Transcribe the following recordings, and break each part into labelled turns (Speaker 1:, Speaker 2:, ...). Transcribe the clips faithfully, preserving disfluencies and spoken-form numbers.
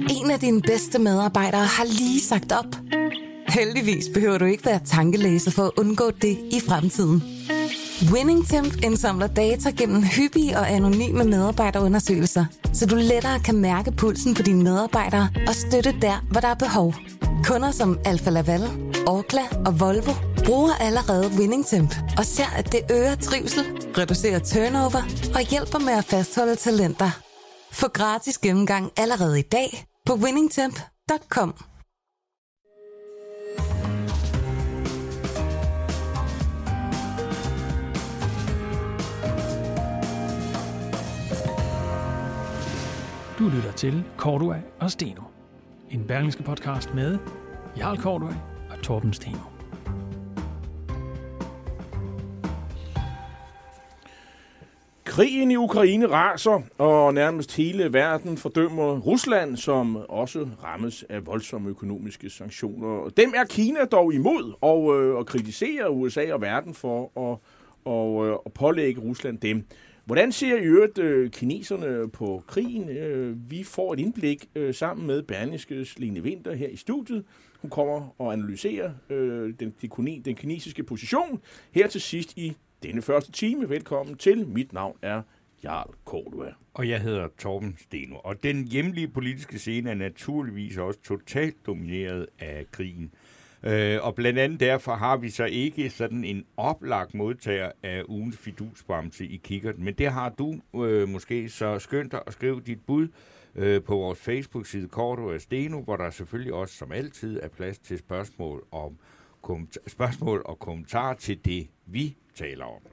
Speaker 1: En af dine bedste medarbejdere har lige sagt op. Heldigvis behøver du ikke være tankelæser for at undgå det i fremtiden. WinningTemp indsamler data gennem hyppige og anonyme medarbejderundersøgelser, så du lettere kan mærke pulsen på dine medarbejdere og støtte der, hvor der er behov. Kunder som Alfa Laval, Orkla og Volvo bruger allerede WinningTemp og ser, at det øger trivsel, reducerer turnover og hjælper med at fastholde talenter. Få gratis gennemgang allerede i dag på winningtemp punktum com.
Speaker 2: Du lytter til Cordua og Steno. En Berlingske podcast med Jarl Cordua og Torben Steno.
Speaker 3: Krigen i Ukraine raser, og nærmest hele verden fordømmer Rusland, som også rammes af voldsomme økonomiske sanktioner. Dem er Kina dog imod, og, øh, og kritiserer U S A og verden for at, og, øh, at pålægge Rusland dem. Hvordan ser i øvrigt øh, kineserne på krigen? Øh, vi får et indblik øh, sammen med Berlingskes Lene Winther her i studiet. Hun kommer og analyserer øh, den, den, den kinesiske position her til sidst i denne første time. Velkommen til. Mit navn er Jarl Cordua.
Speaker 4: Og jeg hedder Torben Steno. Og den hjemlige politiske scene er naturligvis også totalt domineret af krigen. Øh, og blandt andet derfor har vi så ikke sådan en oplagt modtager af ugens fidusbamse i kikkerten. Men det har du øh, måske, så skønt dig at skrive dit bud øh, på vores Facebook-side Cordua og Steno, hvor der selvfølgelig også som altid er plads til spørgsmål, om, spørgsmål og kommentarer til det, vi taler om.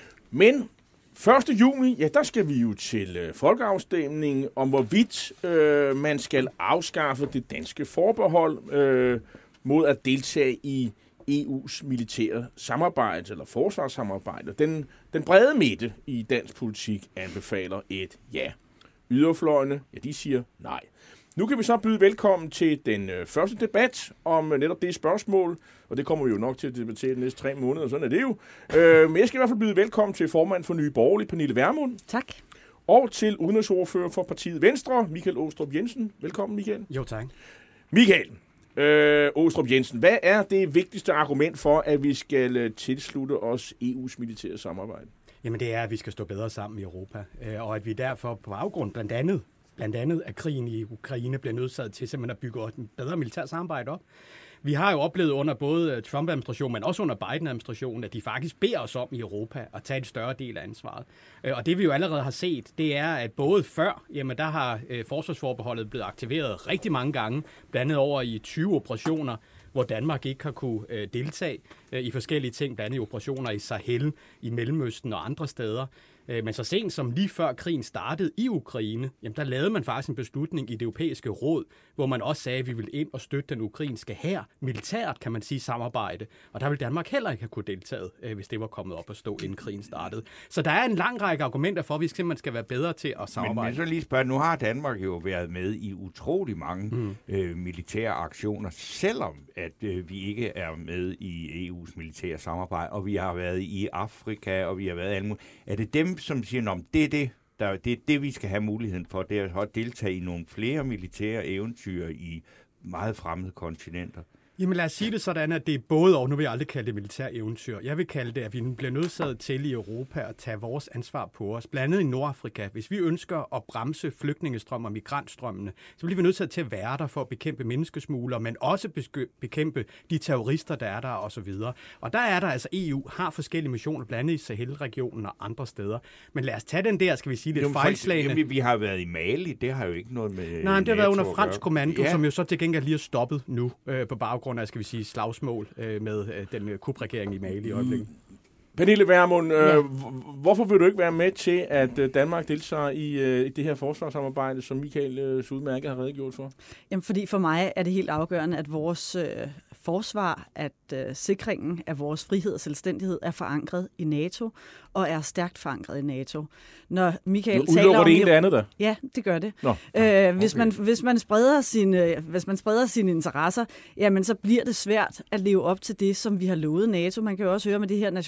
Speaker 3: Men første juni, ja, der skal vi jo til øh, folkeafstemning om, hvorvidt øh, man skal afskaffe det danske forbehold øh, mod at deltage i E U's militære samarbejde, eller forsvarssamarbejde. Den, den brede midte i dansk politik anbefaler et ja. Yderfløjene, ja, de siger nej. Nu kan vi så byde velkommen til den øh, første debat om øh, netop det spørgsmål, og det kommer vi jo nok til at debattere de næste tre måneder, sådan er det jo. Øh, men jeg skal i hvert fald byde velkommen til formand for Nye Borgerlige, Pernille Vermund.
Speaker 5: Tak.
Speaker 3: Og til udenrigsordfører for partiet Venstre, Michael Aastrup Jensen. Velkommen, Michael.
Speaker 6: Jo, tak.
Speaker 3: Michael øh, Aastrup Jensen, hvad er det vigtigste argument for, at vi skal øh, tilslutte os E U's militære samarbejde?
Speaker 6: Jamen det er, at vi skal stå bedre sammen i Europa, øh, og at vi derfor på baggrund blandt andet Blandt andet at krigen i Ukraine bliver nødsaget til simpelthen at bygge et bedre militært samarbejde op. Vi har jo oplevet under både Trump-administrationen, men også under Biden-administrationen, at de faktisk beder os om i Europa at tage en større del af ansvaret. Og det vi jo allerede har set, det er, at både før, jamen der har forsvarsforbeholdet blevet aktiveret rigtig mange gange, blandt andet over i tyve operationer, hvor Danmark ikke har kunne deltage i forskellige ting, blandt andet operationer i Sahel, i Mellemøsten og andre steder. Men så sent som lige før krigen startede i Ukraine, jamen der lavede man faktisk en beslutning i det europæiske råd, hvor man også sagde, at vi ville ind og støtte den ukrainske hær. Militært kan man sige samarbejde, og der ville Danmark heller ikke have kunne deltaget, hvis det var kommet op at stå, inden krigen startede. Så der er en lang række argumenter for, at vi simpelthen skal være bedre til at samarbejde.
Speaker 4: Men, men så lige spørge, nu har Danmark jo været med i utrolig mange mm. øh, militære aktioner, selvom at øh, vi ikke er med i E U's militære samarbejde, og vi har været i Afrika, og vi har været alle mulige. Er det dem, som siger, at det er det, der, det er det, vi skal have muligheden for, det er at deltage i nogle flere militære eventyr i meget fremmede kontinenter?
Speaker 6: Jamen lad os sige det sådan, at det er både, og nu vil jeg aldrig kalde det militær eventyr. Jeg vil kalde det, at vi bliver nødsaget til i Europa at tage vores ansvar på os. Blandt andet i Nordafrika. Hvis vi ønsker at bremse flygtningestrøm og migrantstrømmene, så bliver vi nødsaget til at være der for at bekæmpe menneskesmuglere, men også bekæmpe de terrorister, der er der osv. Og der er der altså, E U har forskellige missioner, blandt andet i Sahel-regionen og andre steder. Men lad os tage den der, skal vi sige, lidt fejlslagende.
Speaker 4: Jamen, vi har været i Mali, det har jo ikke noget med...
Speaker 6: Nej, det har været under fransk kommando,
Speaker 4: ja.
Speaker 6: Som jo så til gengæld lige er stoppet nu øh, på baggrund af, skal vi sige, slagsmål øh, med øh, den kupregering i Mali i øjeblikket.
Speaker 3: Pernille Vermund, øh, ja. hvorfor vil du ikke være med til, at Danmark deltager i, øh, i det her forsvarssamarbejde, som Michael øh, så udmærket har redegjort for?
Speaker 5: Jamen, fordi for mig er det helt afgørende, at vores øh, forsvar, at øh, sikringen af vores frihed og selvstændighed er forankret i NATO, og er stærkt forankret i NATO. Når Michael taler om...
Speaker 3: Udelukker det ene det andet, der?
Speaker 5: Ja, det gør det.
Speaker 3: Nå,
Speaker 5: øh, hvis, man, hvis, man spreder sine, hvis man spreder sine interesser, jamen så bliver det svært at leve op til det, som vi har lovet NATO. Man kan jo også høre med det her nationale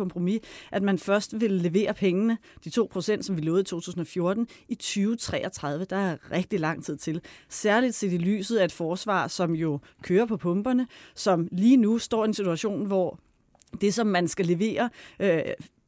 Speaker 5: kompromis, at man først ville levere pengene, de to procent, som vi lovede i to tusind og fjorten, i tyve treogtredive. Der er rigtig lang tid til. Særligt set i lyset af et forsvar, som jo kører på pumperne, som lige nu står i en situation, hvor det, som man skal levere øh,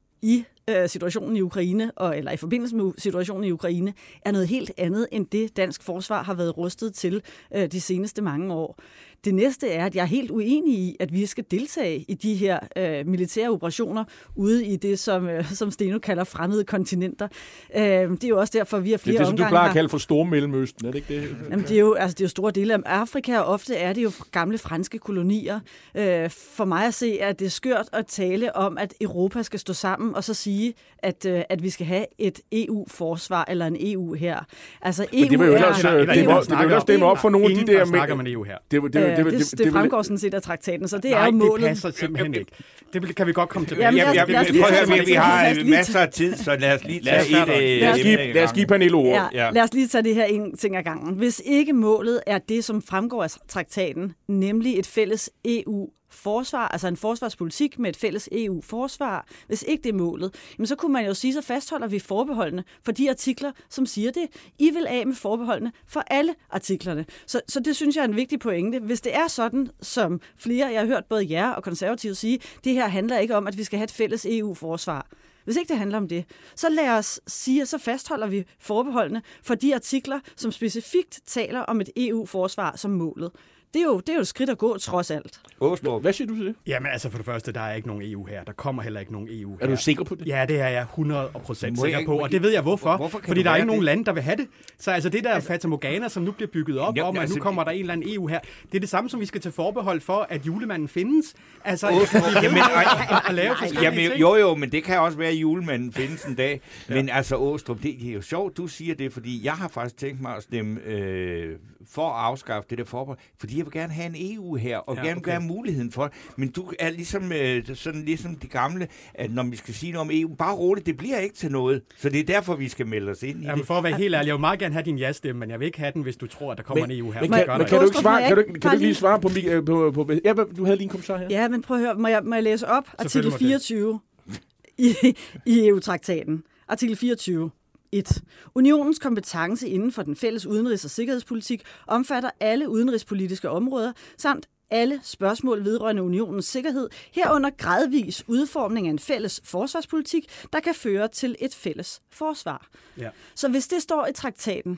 Speaker 5: i øh, situationen i Ukraine, og, eller i forbindelse med situationen i Ukraine, er noget helt andet end det, dansk forsvar har været rustet til øh, de seneste mange år. Det næste er, at jeg er helt uenig i, at vi skal deltage i de her øh, militære operationer ude i det, som, øh, som Steno kalder fremmede kontinenter. Øh, det er jo også derfor, vi har flere
Speaker 3: omgange... Det er det, som du plejer at kalde for store Mellemøsten, er det ikke det?
Speaker 5: Jamen, det er jo, altså, det er jo store dele af Afrika, og ofte er det jo gamle franske kolonier. Øh, for mig at se, at det er skørt at tale om, at Europa skal stå sammen og så sige, at, øh, at vi skal have et E U-forsvar eller en E U her. Altså, E U
Speaker 3: Men det vil jo ellers,
Speaker 5: er,
Speaker 3: det vil jo stemme op for nogle af de der...
Speaker 6: snakker man E U her.
Speaker 3: Det, det, det,
Speaker 5: det, det, det, det fremgår sådan set af traktaten, så det
Speaker 6: nej,
Speaker 5: er jo målet.
Speaker 6: Nej, det passer simpelthen ikke. Det kan vi godt komme tilbage.
Speaker 5: Jamen,
Speaker 4: Jamen,
Speaker 5: lad os- lad os lige
Speaker 4: prøv at
Speaker 5: tage-
Speaker 4: høre, vi
Speaker 5: lad
Speaker 4: har
Speaker 5: os lige
Speaker 4: masser af tid, så lad os lige tage
Speaker 6: Lad os-
Speaker 4: et... øh,
Speaker 3: Lad os
Speaker 4: emne
Speaker 3: give,
Speaker 4: ad
Speaker 3: lad os give
Speaker 4: gangen.
Speaker 3: Pernille ordet.
Speaker 5: Ja,
Speaker 4: Ja.
Speaker 5: lad os lige tage det her en ting ad gangen. Hvis ikke målet er det, som fremgår af traktaten, nemlig et fælles E U-forsvar, altså en forsvarspolitik med et fælles E U-forsvar, hvis ikke det er målet, jamen så kunne man jo sige, så fastholder vi forbeholdene for de artikler, som siger det. I vil af med forbeholdene for alle artiklerne. Så, så det synes jeg er en vigtig pointe. Hvis det er sådan, som flere, jeg har hørt både jer og konservative sige, det her handler ikke om, at vi skal have et fælles E U-forsvar. Hvis ikke det handler om det, så lad os sige, at så fastholder vi forbeholdene for de artikler, som specifikt taler om et E U-forsvar som målet. Det er jo, det er jo et skridt at gå, trods alt.
Speaker 4: Åstrup.
Speaker 3: Hvad siger du til det?
Speaker 6: Jamen altså for det første, der er ikke nogen E U her. Der kommer heller ikke nogen E U her.
Speaker 3: Er du sikker på det?
Speaker 6: Ja, det er jeg hundrede procent
Speaker 4: Må jeg
Speaker 6: sikker
Speaker 4: ikke-
Speaker 6: på,
Speaker 4: må
Speaker 6: og
Speaker 4: I-
Speaker 6: det ved jeg hvorfor.
Speaker 4: hvorfor kan
Speaker 6: Fordi
Speaker 4: du
Speaker 6: der er
Speaker 4: være
Speaker 6: ikke nogen
Speaker 4: det?
Speaker 6: lande, der vil have det. Så altså det der altså, Fata Morgana, som nu bliver bygget op
Speaker 4: Jamen,
Speaker 6: om, at
Speaker 4: altså,
Speaker 6: nu kommer der en eller anden E U her, det er det samme, som vi skal tage forbehold for, at julemanden findes. Altså,
Speaker 4: Åstrup,
Speaker 6: vi ved
Speaker 4: jamen,
Speaker 6: at, at lave forskellige
Speaker 4: Jamen,
Speaker 6: ting.
Speaker 4: jo, jo, men det kan også være, at julemanden findes en dag. Men altså, Åstrup, det er jo sjovt, du siger det, fordi jeg har faktisk tænkt mig at stemme øh, for at afskaffe det der forbehold, fordi jeg vil gerne have en E U her, og
Speaker 6: Ja,
Speaker 4: gerne
Speaker 6: okay.
Speaker 4: have muligheden for det. Men du er ligesom, øh, sådan ligesom de gamle, at når vi skal sige noget om E U, bare roligt, det bliver ikke til noget. Så det er derfor, vi skal melde os ind i
Speaker 6: Jamen,
Speaker 4: det.
Speaker 6: for at være helt ærlig, jeg vil meget gerne have din ja-stemme, men jeg vil ikke have den, hvis du tror, at der kommer
Speaker 3: Men-
Speaker 6: en E U her.
Speaker 3: Men
Speaker 6: For
Speaker 3: kan,
Speaker 6: det gør
Speaker 3: men
Speaker 6: der
Speaker 3: kan du
Speaker 6: ikke.
Speaker 3: ikke svare? Kan du,
Speaker 5: Åstrup,
Speaker 3: kan du ikke lige svare på, Mik- på, på, på ja, du havde lige en kommentar her.
Speaker 5: Ja, men prøv at høre, må jeg, må jeg læse op? Artikel
Speaker 6: Selvfølgelig må det.
Speaker 5: fireogtyve i, i E U-traktaten. Artikel fireogtyve. et. Unionens kompetence inden for den fælles udenrigs- og sikkerhedspolitik omfatter alle udenrigspolitiske områder, samt alle spørgsmål vedrørende unionens sikkerhed, herunder gradvis udformning af en fælles forsvarspolitik, der kan føre til et fælles forsvar.
Speaker 6: Ja.
Speaker 5: Så hvis det står i traktaten,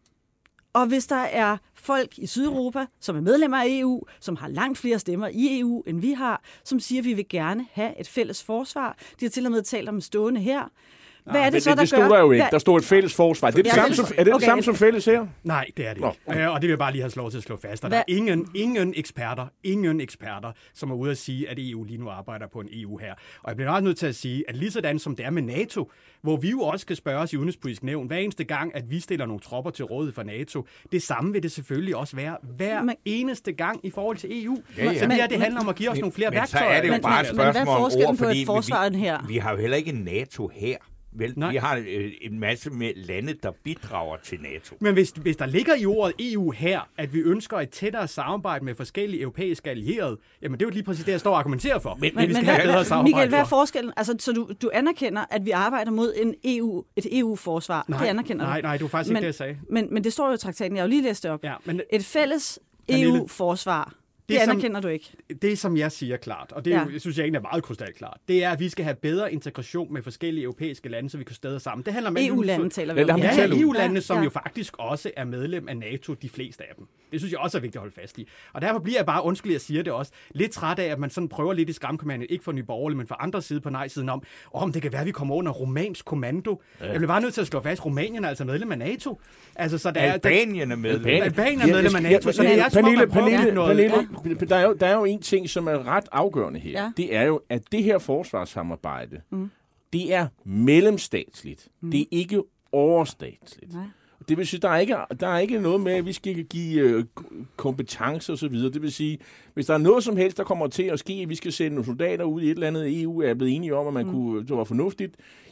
Speaker 5: og hvis der er folk i Sydeuropa, som er medlemmer af E U, som har langt flere stemmer i E U, end vi har, som siger, at vi vil gerne have et fælles forsvar. De har til og med talt om en stående her. Hvad er det,
Speaker 3: Det,
Speaker 5: så,
Speaker 3: det,
Speaker 5: der
Speaker 3: det stod
Speaker 5: gør?
Speaker 3: der jo ikke.
Speaker 5: Hvad-
Speaker 3: Der stod et fælles forsvar. Det er det,
Speaker 5: Ja,
Speaker 3: samme,
Speaker 5: fælles-
Speaker 3: som, er det,
Speaker 5: okay,
Speaker 3: det samme
Speaker 5: et-
Speaker 3: som fælles her?
Speaker 6: Nej, det er det
Speaker 3: Nå,
Speaker 6: ikke.
Speaker 3: okay.
Speaker 6: Øh, og det vil jeg bare lige have lov til at slå fast. Og der
Speaker 5: Hvad-
Speaker 6: er ingen, ingen eksperter, ingen eksperter, som er ude at sige, at E U lige nu arbejder på en E U her. Og jeg bliver også nødt til at sige, at lige sådan som det er med NATO, hvor vi jo også skal spørge os i udenrigspolitisk nævn, hver eneste gang, at vi stiller nogle tropper til rådighed for NATO, det samme vil det selvfølgelig også være hver
Speaker 5: Men-
Speaker 6: eneste gang i forhold til E U.
Speaker 4: Ja, ja.
Speaker 6: Så det her, det
Speaker 5: Men-
Speaker 6: handler om at give os nogle flere
Speaker 4: Men så
Speaker 6: værktøjer.
Speaker 4: er det jo
Speaker 5: Men-
Speaker 4: bare
Speaker 5: men-
Speaker 4: et
Speaker 5: men hvad er
Speaker 4: spørgsmål om
Speaker 5: forskellen
Speaker 4: ord,
Speaker 5: på et
Speaker 4: fordi
Speaker 5: forsvar
Speaker 4: vi,
Speaker 5: end her?
Speaker 4: vi har jo heller ikke en NATO her. Vel,
Speaker 6: Nej.
Speaker 4: vi har øh, en masse med lande, der bidrager til NATO.
Speaker 6: Men hvis, hvis der ligger i ordet E U her, at vi ønsker et tættere samarbejde med forskellige europæiske allierede, jamen det er jo lige præcis det, jeg står og argumenterer for. Men,
Speaker 5: Men,
Speaker 6: vi
Speaker 5: men
Speaker 6: skal have
Speaker 5: hvad,
Speaker 6: bedre samarbejde
Speaker 5: Michael, hvad er
Speaker 6: for.
Speaker 5: forskellen? Altså, så du, du anerkender, at vi arbejder mod en E U, et E U-forsvar.
Speaker 6: Nej,
Speaker 5: det anerkender
Speaker 6: nej,
Speaker 5: du.
Speaker 6: nej, det var faktisk
Speaker 5: men,
Speaker 6: ikke det, jeg sagde.
Speaker 5: Men, men det står jo i traktaten. Jeg har jo lige læst det op.
Speaker 6: Ja, men
Speaker 5: Et fælles
Speaker 6: Pernille,
Speaker 5: E U-forsvar. Det,
Speaker 6: det
Speaker 5: det
Speaker 6: som-
Speaker 5: anerkender du ikke.
Speaker 6: det, som jeg siger klart, og det er
Speaker 5: Ja.
Speaker 6: jo, jeg synes jeg egentlig er meget krystalklart, det er, at vi skal have bedre integration med forskellige europæiske lande, så vi kan stede sammen. Det handler om
Speaker 5: E U-lande taler vi
Speaker 3: Ja, lad
Speaker 5: om.
Speaker 3: ham
Speaker 6: Ja,
Speaker 3: tale ud.
Speaker 6: E U-landene, som
Speaker 5: Ja.
Speaker 6: jo faktisk også er medlem af NATO, de fleste af dem. Det synes jeg også er vigtigt at holde fast i. Og derfor bliver jeg bare, undskyld, jeg siger det også, lidt træt af, at man sådan prøver lidt i skræmkommandet, ikke for Nye Borgerlige, men for andre side på nej-siden om, om det kan være, at vi kommer under romansk kommando. Ja. Jeg bliver bare nødt til at slå fast, Rumænien er altså medlem af NATO. Altså, så der er, der,
Speaker 4: Albanien er med.
Speaker 6: Albanien er medlem af NATO, så det er som om,
Speaker 3: Pernille,
Speaker 6: man prøver
Speaker 3: Pernille,
Speaker 6: noget.
Speaker 3: Pernille, der er, jo, der er jo en ting, som er ret afgørende her.
Speaker 5: Ja.
Speaker 3: Det er jo, at det her forsvarssamarbejde, mm. det er mellemstatsligt. Mm. Det er ikke overstatsligt.
Speaker 5: Nej.
Speaker 3: Det vil sige, der er ikke, der er ikke noget med, at vi skal give øh, kompetencer og så videre. Det vil sige, hvis der er noget som helst, der kommer til at ske, at vi skal sende nogle soldater ud i et eller andet, E U er blevet enige om, at man mm. kunne, det var fornuftigt,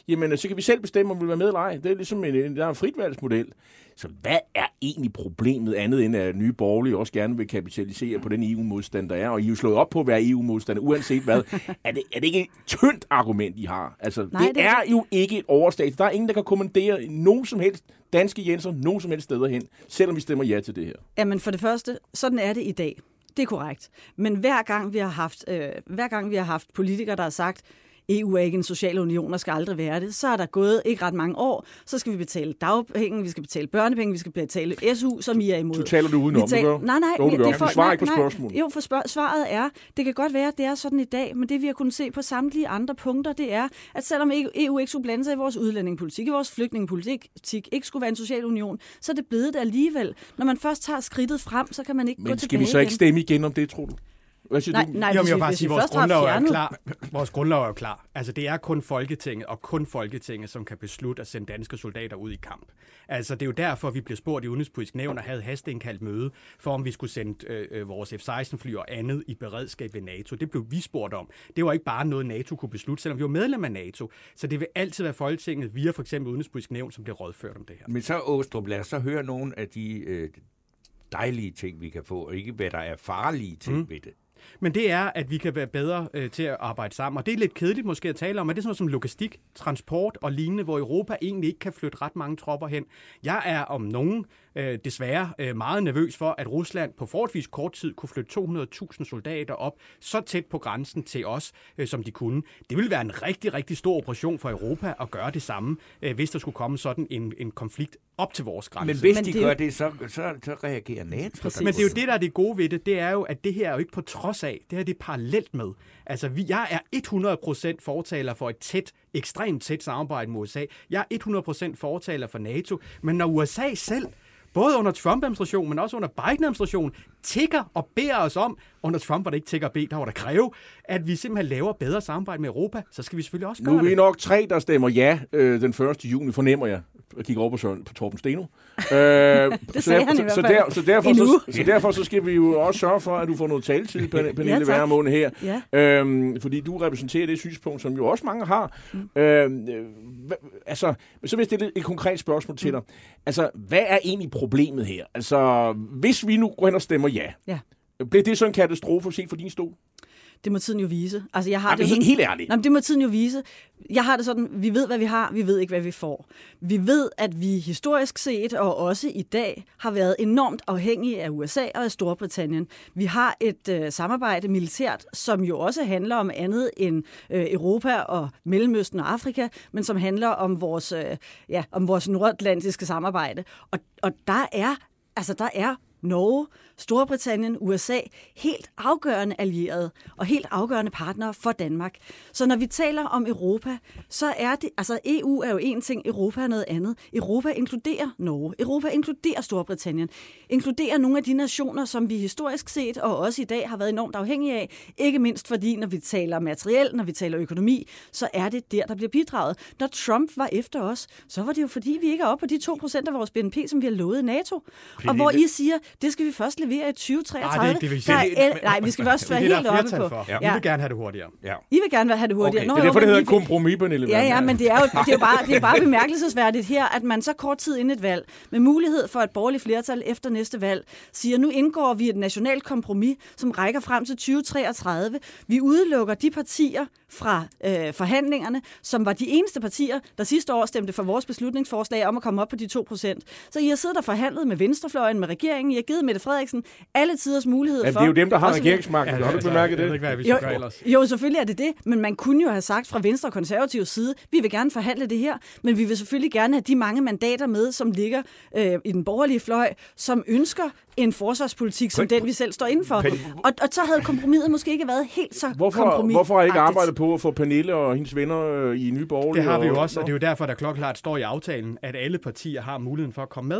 Speaker 3: jamen så kan vi selv bestemme, om vi vil være med eller ej. Det er ligesom en, en, der er en fritvalgsmodel. Så hvad er egentlig problemet andet end, at Nye Borgerlige også gerne vil kapitalisere på den E U-modstand, der er? Og I er jo slået op på at være E U-modstander, uanset hvad. Er det, er det ikke et tyndt argument, I har? Altså, Nej, det, det er jo ikke et overstat. Der er ingen, der kan kommandere nogen som helst danske Jenser, nogen som helst steder hen, selvom vi stemmer ja til det her.
Speaker 5: Jamen for det første, sådan er det i dag. Det er korrekt. Men hver gang vi har haft, øh, hver gang vi har haft politikere, der har sagt, E U er ikke en social union og skal aldrig være det, så er der gået ikke ret mange år, så skal vi betale dagpenge, vi skal betale børnepenge, vi skal betale S U, som I er imod.
Speaker 3: Du taler du udenom,
Speaker 5: tal-
Speaker 3: du gør?
Speaker 5: Nej, nej,
Speaker 3: jo, du
Speaker 5: det er for,
Speaker 3: du svarer ikke på
Speaker 5: nej,
Speaker 3: spørgsmålet.
Speaker 5: Jo, for spørg- svaret er, det kan godt være, at det er sådan i dag, men det vi har kunnet se på samtlige andre punkter, det er, at selvom E U ikke skulle blande sig i vores udlændingepolitik, i vores flygtningepolitik, ikke skulle være en social union, så er det blevet det alligevel. Når man først tager skridtet frem, så kan man ikke
Speaker 3: men
Speaker 5: gå tilbage.
Speaker 3: Men skal vi så ikke stemme igen om det, tror du?
Speaker 5: Nej, nej,
Speaker 6: Jamen,
Speaker 5: hvis,
Speaker 6: jeg
Speaker 5: vi,
Speaker 6: bare
Speaker 5: hvis
Speaker 6: sige,
Speaker 5: vi
Speaker 6: vores
Speaker 5: først har
Speaker 6: grundlov er
Speaker 5: fjernet...
Speaker 6: klar. Vores grundlov er jo klar. Altså, det er kun Folketinget, og kun Folketinget, som kan beslutte at sende danske soldater ud i kamp. Altså, det er jo derfor, vi bliver spurgt i Udenrigspolitisk Nævn og havde hasteindkaldt møde, for om vi skulle sende øh, vores F seksten fly og andet i beredskab ved NATO. Det blev vi spurgt om. Det var ikke bare noget, NATO kunne beslutte, selvom vi var medlem af NATO. Så det vil altid være Folketinget via for eksempel Udenrigspolitisk Nævn, som bliver rådført om det her.
Speaker 4: Men så, Aastrup, lad os så høre nogle af de øh, dejlige ting, vi kan få, og ikke hvad der er farlige ting mm. ved det.
Speaker 6: Men det er, at vi kan være bedre øh, til at arbejde sammen. Og det er lidt kedeligt måske at tale om, at det er sådan noget som logistik, transport og lignende, hvor Europa egentlig ikke kan flytte ret mange tropper hen. Jeg er om nogen øh, desværre øh, meget nervøs for, at Rusland på forholdsvis kort tid kunne flytte to hundrede tusind soldater op så tæt på grænsen til os, øh, som de kunne. Det ville være en rigtig, rigtig stor operation for Europa at gøre det samme, øh, hvis der skulle komme sådan en, en konflikt op til vores grænse.
Speaker 4: Men hvis
Speaker 5: Men
Speaker 4: de
Speaker 5: det...
Speaker 4: gør det, så, så, så reagerer NATO.
Speaker 6: Men det er jo det, der er det gode ved det, det er jo, at det her er jo ikke på trods af, det her det er parallelt med. Altså, vi, jeg er hundrede procent fortaler for et tæt, ekstremt tæt samarbejde med U S A. Jeg er hundrede procent fortaler for NATO, men når U S A selv, både under Trump-administrationen, men også under Biden-administrationen, tigger og beder os om, under Trump var det ikke tigger og bed, der var der kræve, at vi simpelthen laver bedre samarbejde med Europa, så skal vi selvfølgelig også gøre det.
Speaker 3: Nu er vi nok tre, der stemmer ja øh, den første juni, fornemmer jeg. Jeg kigger over på, Søren, på Torben Steno. Øh,
Speaker 5: det sagde
Speaker 3: så,
Speaker 5: han i hvert
Speaker 3: så,
Speaker 5: fald.
Speaker 3: der, så, derfor, så, så derfor så skal vi jo også sørge for, at du får noget taletid, Pernille
Speaker 5: ja,
Speaker 3: Vermund her.
Speaker 5: Ja.
Speaker 3: Øhm, fordi du repræsenterer det synspunkt, som jo også mange har. Mm. Øhm, hva, altså, så vil jeg stille et konkret spørgsmål til dig. Altså, hvad er egentlig problemet her? Altså, hvis vi nu går hen og stemmer ja,
Speaker 5: ja.
Speaker 3: bliver det så en katastrofe set for din stol?
Speaker 5: Det må tiden jo vise. Altså, jeg har
Speaker 3: Jamen,
Speaker 5: det
Speaker 3: helt,
Speaker 5: sådan,
Speaker 3: helt ærligt.
Speaker 5: Nej, men det må tiden jo vise. Jeg har det sådan, vi ved, hvad vi har, vi ved ikke, hvad vi får. Vi ved, at vi historisk set, og også i dag, har været enormt afhængige af U S A og af Storbritannien. Vi har et øh, samarbejde militært, som jo også handler om andet end øh, Europa og Mellemøsten og Afrika, men som handler om vores, øh, ja, om vores nordatlantiske samarbejde. Og, og der er, altså der er Norge, Storbritannien, U S A, helt afgørende allierede og helt afgørende partnere for Danmark. Så når vi taler om Europa, så er det, altså E U er jo en ting, Europa er noget andet. Europa inkluderer Norge, Europa inkluderer Storbritannien, inkluderer nogle af de nationer, som vi historisk set og også i dag har været enormt afhængige af, ikke mindst fordi, når vi taler materiel, når vi taler økonomi, så er det der, der bliver bidraget. Når Trump var efter os, så var det jo fordi, vi ikke er oppe på de to procent af vores B N P, som vi har lovet i NATO.
Speaker 4: Pernille.
Speaker 5: Og hvor I siger, det skal vi først levere i tyve treogtredive.
Speaker 6: Nej, det er ikke det, vi
Speaker 5: Der
Speaker 6: siger.
Speaker 5: er, nej, vi skal først være
Speaker 6: det er
Speaker 5: helt
Speaker 6: der
Speaker 5: oppe
Speaker 6: flertal
Speaker 5: på.
Speaker 6: for.
Speaker 5: Ja.
Speaker 6: Vi vil gerne have det hurtigere.
Speaker 4: Ja.
Speaker 5: I vil gerne have det hurtigere.
Speaker 3: Okay,
Speaker 5: Nå,
Speaker 3: det er derfor, det
Speaker 5: jo,
Speaker 3: hedder
Speaker 5: vi-
Speaker 3: kompromis, Pernille.
Speaker 5: Ja, ja, men det er jo, det er jo bare, det er bare bemærkelsesværdigt her, at man så kort tid inden et valg, med mulighed for et borgerligt flertal efter næste valg, siger, nu indgår vi et nationalt kompromis, som rækker frem til tyve treogtredive. Vi udelukker de partier fra øh, forhandlingerne, som var de eneste partier, der sidste år stemte for vores beslutningsforslag om at komme op på de to procent. Så I har siddet og forhandlet med venstrefløjen, med regeringen, I har givet Mette Frederiksen alle tiders mulighed for...
Speaker 3: Ja, det er jo dem, der har
Speaker 5: også-
Speaker 3: regeringsmagten. Har du ikke bemærket
Speaker 6: Jeg ved
Speaker 3: det?
Speaker 6: ikke, hvad vi
Speaker 5: Jo,
Speaker 6: skal gøre ellers.
Speaker 5: jo, selvfølgelig er det det, men man kunne jo have sagt fra Venstre og Konservative side, vi vil gerne forhandle det her, men vi vil selvfølgelig gerne have de mange mandater med, som ligger øh, i den borgerlige fløj, som ønsker en forsvarspolitik, som den vi selv står indenfor. Og, og så havde kompromiset måske ikke været helt så
Speaker 3: Hvorfor,
Speaker 5: kompromis.
Speaker 3: hvorfor har I ikke arbejdet på at få Pernille og hendes venner øh, i Nye Borgerlige?
Speaker 6: Det har vi jo
Speaker 3: og-
Speaker 6: også, og det er jo derfor, der klokklart står i aftalen, at alle partier har muligheden for at komme med.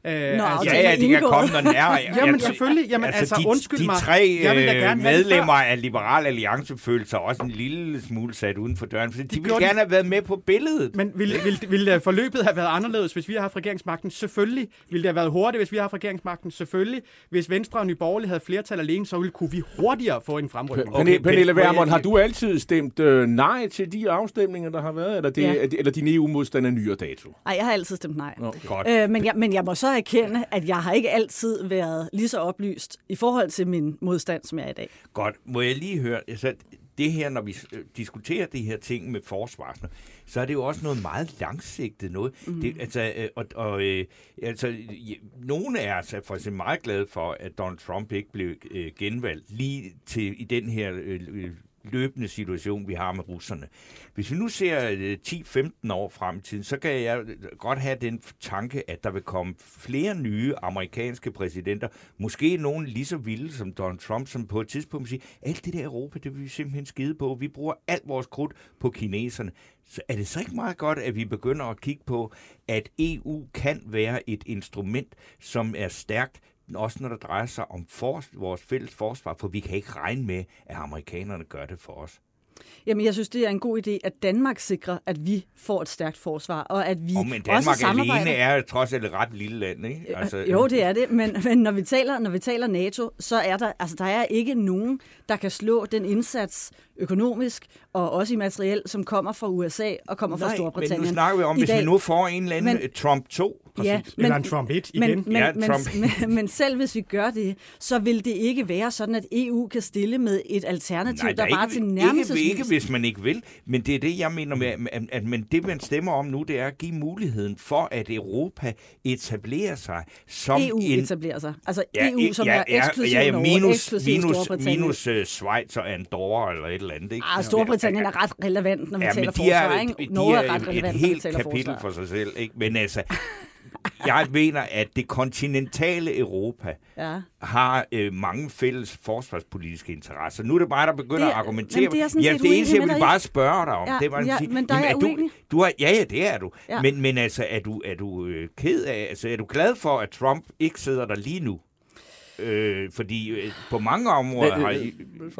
Speaker 6: Øh,
Speaker 5: Nå,
Speaker 6: altså,
Speaker 4: Ja, ja, det kan komme, når den er.
Speaker 6: Jamen selvfølgelig, jamen altså,
Speaker 4: de,
Speaker 6: undskyld
Speaker 4: de
Speaker 6: mig.
Speaker 4: tre
Speaker 6: Jeg vil da
Speaker 4: øh,
Speaker 6: gerne have det
Speaker 4: medlemmer
Speaker 6: før.
Speaker 4: af Liberal Alliance følte sig også en lille smule sat uden for døren, fordi de, de ville
Speaker 6: gjorde
Speaker 4: gerne have været med på billedet.
Speaker 6: Men ville, ville, ville forløbet have været anderledes, hvis vi har haft regeringsmagten? Selvfølgelig. Ville det have været hurtigt, hvis vi har haft regeringsmagten? Selvfølgelig. Hvis Venstre og Nye Borgerlige havde flertal alene, så ville kunne vi hurtigere få en fremrykning.
Speaker 3: Okay, Pernille
Speaker 4: men-
Speaker 3: Vermund, har du altid stemt øh, nej til de afstemninger, der har været, eller, det,
Speaker 5: Ja.
Speaker 3: ja. eller din E U-modstand er nyere dato?
Speaker 5: Nej, jeg har altid stemt nej.
Speaker 3: Nå.
Speaker 4: Godt.
Speaker 5: Øh, men, jeg, men jeg må så erkende, at jeg har ikke altid været lige så oplyst i forhold til min modstand, som jeg er i dag.
Speaker 4: Godt. Må jeg lige høre, altså, det her, når vi øh, diskuterer de her ting med forsvarsne, så er det jo også noget meget langsigtet noget. Mm. Det, altså, øh, og, og, øh, altså, ja, nogle af os er for eksempel meget glade for, at Donald Trump ikke blev øh, genvalgt lige til i den her øh, løbende situation, vi har med russerne. Hvis vi nu ser øh, ti til femten år frem i tiden, så kan jeg godt have den tanke, at der vil komme flere nye amerikanske præsidenter, måske nogen lige så vilde som Donald Trump, som på et tidspunkt siger, alt det der Europa, det vil vi simpelthen skide på. Vi bruger alt vores krudt på kineserne. Så er det så ikke meget godt, at vi begynder at kigge på, at E U kan være et instrument, som er stærkt, også når det drejer sig om for, vores fælles forsvar, for vi kan ikke regne med, at amerikanerne gør det for os.
Speaker 5: Jamen, jeg synes, det er en god idé, at Danmark sikrer, at vi får et stærkt forsvar, og at vi
Speaker 4: Og men
Speaker 5: også
Speaker 4: Danmark
Speaker 5: samarbejder.
Speaker 4: alene er trods alt et ret lille land, ikke?
Speaker 5: Altså, jo, det er det, men, men når, vi taler, når vi taler NATO, så er der, altså, der er ikke nogen, der kan slå den indsats økonomisk og også i materiel, som kommer fra U S A og kommer fra
Speaker 4: Nej,
Speaker 5: Storbritannien.
Speaker 4: men nu snakker vi om,
Speaker 5: I
Speaker 4: hvis
Speaker 5: dag.
Speaker 4: vi nu får en eller anden
Speaker 5: Men-
Speaker 4: Trump to.
Speaker 5: Ja,
Speaker 6: Eller en Trump et igen.
Speaker 5: Men, men,
Speaker 4: Ja,
Speaker 5: men,
Speaker 4: Trump.
Speaker 5: men, men selv hvis vi gør det, så vil det ikke være sådan, at E U kan stille med et alternativ,
Speaker 4: Nej,
Speaker 5: der,
Speaker 4: der
Speaker 5: bare
Speaker 4: ikke,
Speaker 5: til
Speaker 4: ikke,
Speaker 5: nærmelsesvis.
Speaker 4: ikke hvis man ikke vil, men det er det, jeg mener med, at, at men det, man stemmer om nu, det er at give muligheden for, at Europa etablerer sig som
Speaker 5: E U
Speaker 4: en...
Speaker 5: etablerer sig. Altså
Speaker 4: Ja,
Speaker 5: E U, som
Speaker 4: ja,
Speaker 5: er
Speaker 4: ja,
Speaker 5: eksklusiv
Speaker 4: ja, ja,
Speaker 5: Norge,
Speaker 4: minus,
Speaker 5: eksklusiv
Speaker 4: minus,
Speaker 5: Storbritannien.
Speaker 4: minus uh, Schweiz og Andorra eller et eller andet, ikke?
Speaker 5: Ah, Storbritannien er ret relevant, når vi
Speaker 4: Ja,
Speaker 5: taler
Speaker 4: men de
Speaker 5: forsvar,
Speaker 4: er,
Speaker 5: ikke?
Speaker 4: de
Speaker 5: Norge er
Speaker 4: er
Speaker 5: ret
Speaker 4: et,
Speaker 5: relevant,
Speaker 4: et
Speaker 5: når vi
Speaker 4: helt
Speaker 5: taler
Speaker 4: kapitel
Speaker 5: forsvar.
Speaker 4: for sig selv, ikke? Men altså, jeg mener, at det kontinentale Europa
Speaker 5: Ja.
Speaker 4: har øh, mange fælles forsvarspolitiske interesser. Nu er det bare, der begynder
Speaker 5: Det er-
Speaker 4: at argumentere.
Speaker 5: men det er jeg sådan
Speaker 4: ja,
Speaker 5: set
Speaker 4: det eneste,
Speaker 5: uenig
Speaker 4: jeg
Speaker 5: med
Speaker 4: vil
Speaker 5: dig i.
Speaker 4: bare spørge dig om,
Speaker 5: Ja,
Speaker 4: det var at
Speaker 5: ja,
Speaker 4: sige,
Speaker 5: men der er
Speaker 4: jamen,
Speaker 5: jeg
Speaker 4: er du,
Speaker 5: uenig.
Speaker 4: du er, ja, ja, det er du.
Speaker 5: Ja.
Speaker 4: Men, men altså, er du, er du øh, ked af, altså, er du glad for, at Trump ikke sidder der lige nu? Øh, fordi øh, på mange områder har I...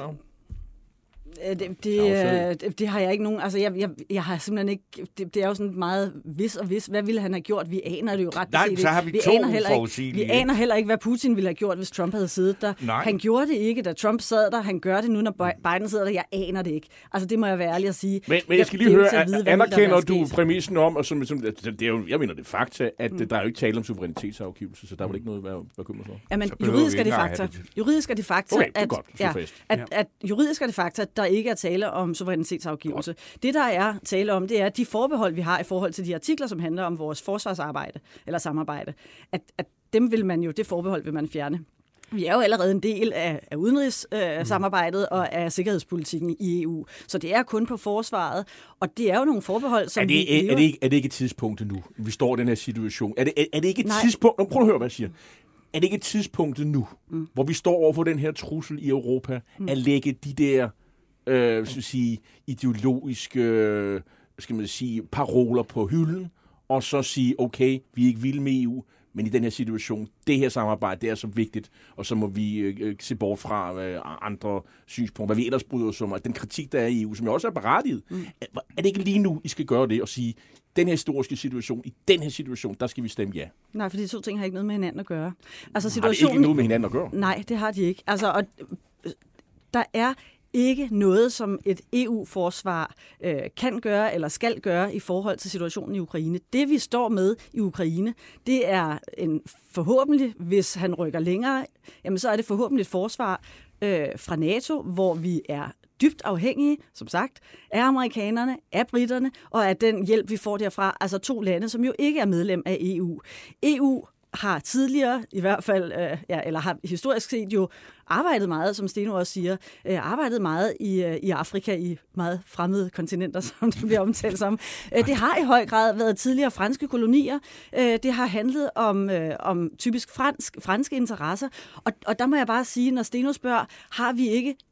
Speaker 5: Øh, Det,
Speaker 3: Savsø.
Speaker 5: det, det, det har jeg ikke nogen... Altså, jeg, jeg, jeg har simpelthen ikke... Det, det er jo sådan meget vis og vis. Hvad ville han have gjort? Vi aner det jo ret
Speaker 4: Nej,
Speaker 5: beset
Speaker 4: så
Speaker 5: ikke.
Speaker 4: har vi to
Speaker 5: aner heller ikke,
Speaker 4: uforudsigelige.
Speaker 5: Vi aner heller ikke, hvad Putin ville have gjort, hvis Trump havde siddet der.
Speaker 4: Nej.
Speaker 5: Han gjorde det ikke, da Trump sad der. Han gør det nu, når Biden sidder der. Jeg aner det ikke. Altså, det må jeg være ærlig at sige.
Speaker 3: Men, men jeg skal lige
Speaker 5: Det er jo
Speaker 3: høre,
Speaker 5: til at vide, hvad
Speaker 3: anerkender
Speaker 5: ville der være
Speaker 3: du
Speaker 5: sket?
Speaker 3: præmissen om, og som, som, det er jo, jeg mener det er fakta, at mm. der er jo ikke tale om suverænitetsafgivelse, så der er vel ikke noget at være bekymret for.
Speaker 5: Jamen,
Speaker 4: Så behøver
Speaker 5: juridisk
Speaker 4: vi
Speaker 5: er det
Speaker 4: ikke engang
Speaker 5: fakta.
Speaker 4: have det.
Speaker 5: Juridisk er det fakta,
Speaker 3: Okay, det er
Speaker 5: at,
Speaker 3: godt, slå
Speaker 5: ja,
Speaker 3: fast.
Speaker 5: at,
Speaker 6: Ja.
Speaker 5: at juridisk er det fakta, at der ikke er tale om suverænitetsafgivelse. Det, der er tale om, det er de forbehold, vi har i forhold til de artikler, som handler om vores forsvarsarbejde eller samarbejde. At, at dem vil man jo, det forbehold vil man fjerne. Vi er jo allerede en del af, af udenrigssamarbejdet øh, og af sikkerhedspolitikken i E U. Så det er kun på forsvaret, og det er jo nogle forbehold, som
Speaker 3: Er det,
Speaker 5: vi
Speaker 3: er, er, det ikke, er det ikke et tidspunkt nu, vi står i den her situation? Er det, er, er det ikke et
Speaker 5: Nej.
Speaker 3: tidspunkt... Nå, prøv at høre, hvad jeg siger. Er det ikke et tidspunkt nu, mm. hvor vi står over for den her trussel i Europa, mm. at lægge de der øh, skal sige, ideologiske øh, skal man sige, paroler på hylden, og så sige, okay, vi er ikke vilde med E U, men i den her situation, det her samarbejde, det er så vigtigt, og så må vi øh, se bort fra øh, andre synspunkter, hvad vi ellers bryder os om, og den kritik, der er i E U, som jo også er berettiget. Mm. Er, er det ikke lige nu, I skal gøre det og sige, den her historiske situation, i den her situation, der skal vi stemme ja?
Speaker 5: Nej, for de to ting har ikke noget med hinanden at gøre. Altså,
Speaker 3: Har det ikke noget med hinanden at gøre?
Speaker 5: Nej, det har de ikke. Altså, og, øh, der er ikke noget, som et E U-forsvar øh, kan gøre eller skal gøre i forhold til situationen i Ukraine. Det, vi står med i Ukraine, det er en forhåbentlig, hvis han rykker længere, jamen så er det forhåbentlig et forsvar øh, fra NATO, hvor vi er dybt afhængige, som sagt, af amerikanerne, af britterne og af den hjælp, vi får derfra. Altså to lande, som jo ikke er medlem af E U. E U har tidligere, i hvert fald, øh, ja, eller har historisk set jo arbejdet meget, som Steno også siger, øh, arbejdet meget i, øh, i Afrika, i meget fremmede kontinenter, som det bliver omtalt som. Øh, det har i høj grad været tidligere franske kolonier. Øh, det har handlet om, øh, om typisk fransk, franske interesser. Og, og der må jeg bare sige, når Steno spørger, har vi ikke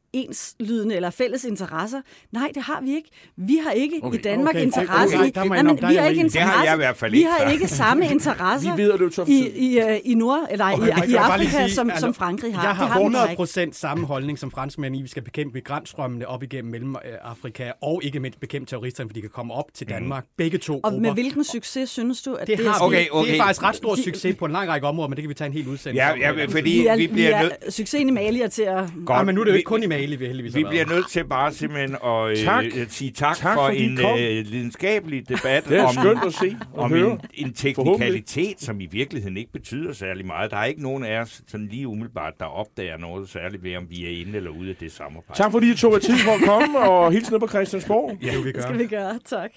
Speaker 5: enslydende eller fælles interesser. Nej, det har vi ikke. Vi har ikke okay. i Danmark
Speaker 6: Okay,
Speaker 5: interesse
Speaker 6: okay,
Speaker 5: i...
Speaker 6: der må
Speaker 5: Nej,
Speaker 6: jeg
Speaker 5: men
Speaker 6: nok- der
Speaker 5: vi
Speaker 6: er
Speaker 5: har
Speaker 6: jeg
Speaker 5: ikke
Speaker 6: uenig.
Speaker 4: Det har
Speaker 5: interesse...
Speaker 4: jeg i hvert fald
Speaker 5: Vi
Speaker 4: ikke,
Speaker 5: har
Speaker 4: så.
Speaker 5: ikke samme interesser
Speaker 3: Vi ved, at det er så
Speaker 5: i, i, øh, i Nord... Eller
Speaker 6: Okay,
Speaker 5: i,
Speaker 6: jeg kan
Speaker 5: i
Speaker 6: bare lige
Speaker 5: Afrika,
Speaker 6: sige,
Speaker 5: som,
Speaker 6: altså,
Speaker 5: som Frankrig har.
Speaker 6: Jeg
Speaker 5: Det
Speaker 6: har
Speaker 5: har vi bare
Speaker 6: hundrede
Speaker 5: ikke.
Speaker 6: procent samme holdning som franskmænd i, vi skal bekæmpe migrantstrømmene op igennem Mellem-Afrika, og ikke mindst bekæmpe terroristerne, fordi de kan komme op til Danmark. Mm. Begge to
Speaker 5: Og
Speaker 6: grupper.
Speaker 5: med hvilken succes synes du, at det,
Speaker 6: det
Speaker 5: er
Speaker 6: har
Speaker 5: sket?
Speaker 6: vi.
Speaker 4: Okay, okay.
Speaker 6: Det er faktisk ret stor
Speaker 5: De-
Speaker 6: succes på en lang række områder, men det kan vi tage en helt udsendelse
Speaker 4: Ja,
Speaker 6: om.
Speaker 4: ja,
Speaker 6: Men-
Speaker 4: fordi
Speaker 5: Vi er,
Speaker 4: vi
Speaker 5: vi
Speaker 4: bliver
Speaker 5: er
Speaker 4: nødt...
Speaker 5: succesen i Mali er til at...
Speaker 6: Ja, men nu er det jo
Speaker 4: vi-
Speaker 6: ikke kun i Mali, vi heldigvis
Speaker 4: Vi
Speaker 6: har
Speaker 4: bliver
Speaker 6: været.
Speaker 4: nødt til bare simpelthen at øh,
Speaker 3: Tak.
Speaker 4: sige tak,
Speaker 3: Tak,
Speaker 4: for
Speaker 3: fordi I
Speaker 4: en
Speaker 3: kom.
Speaker 4: øh, lidenskabelig debat
Speaker 3: Det er
Speaker 4: om,
Speaker 3: skønt at se og
Speaker 4: om
Speaker 3: høre.
Speaker 4: en, en teknikalitet, som i virkeligheden ikke betyder særlig meget. Der er ikke nogen af os sådan lige umiddelbart, der opdager noget særligt ved, om vi er inde eller ude af det samarbejde.
Speaker 3: Tak fordi I tog jer tid for at komme, og hilse ned på Christiansborg.
Speaker 6: Ja, det vi gør.
Speaker 5: Skal vi gøre? Tak.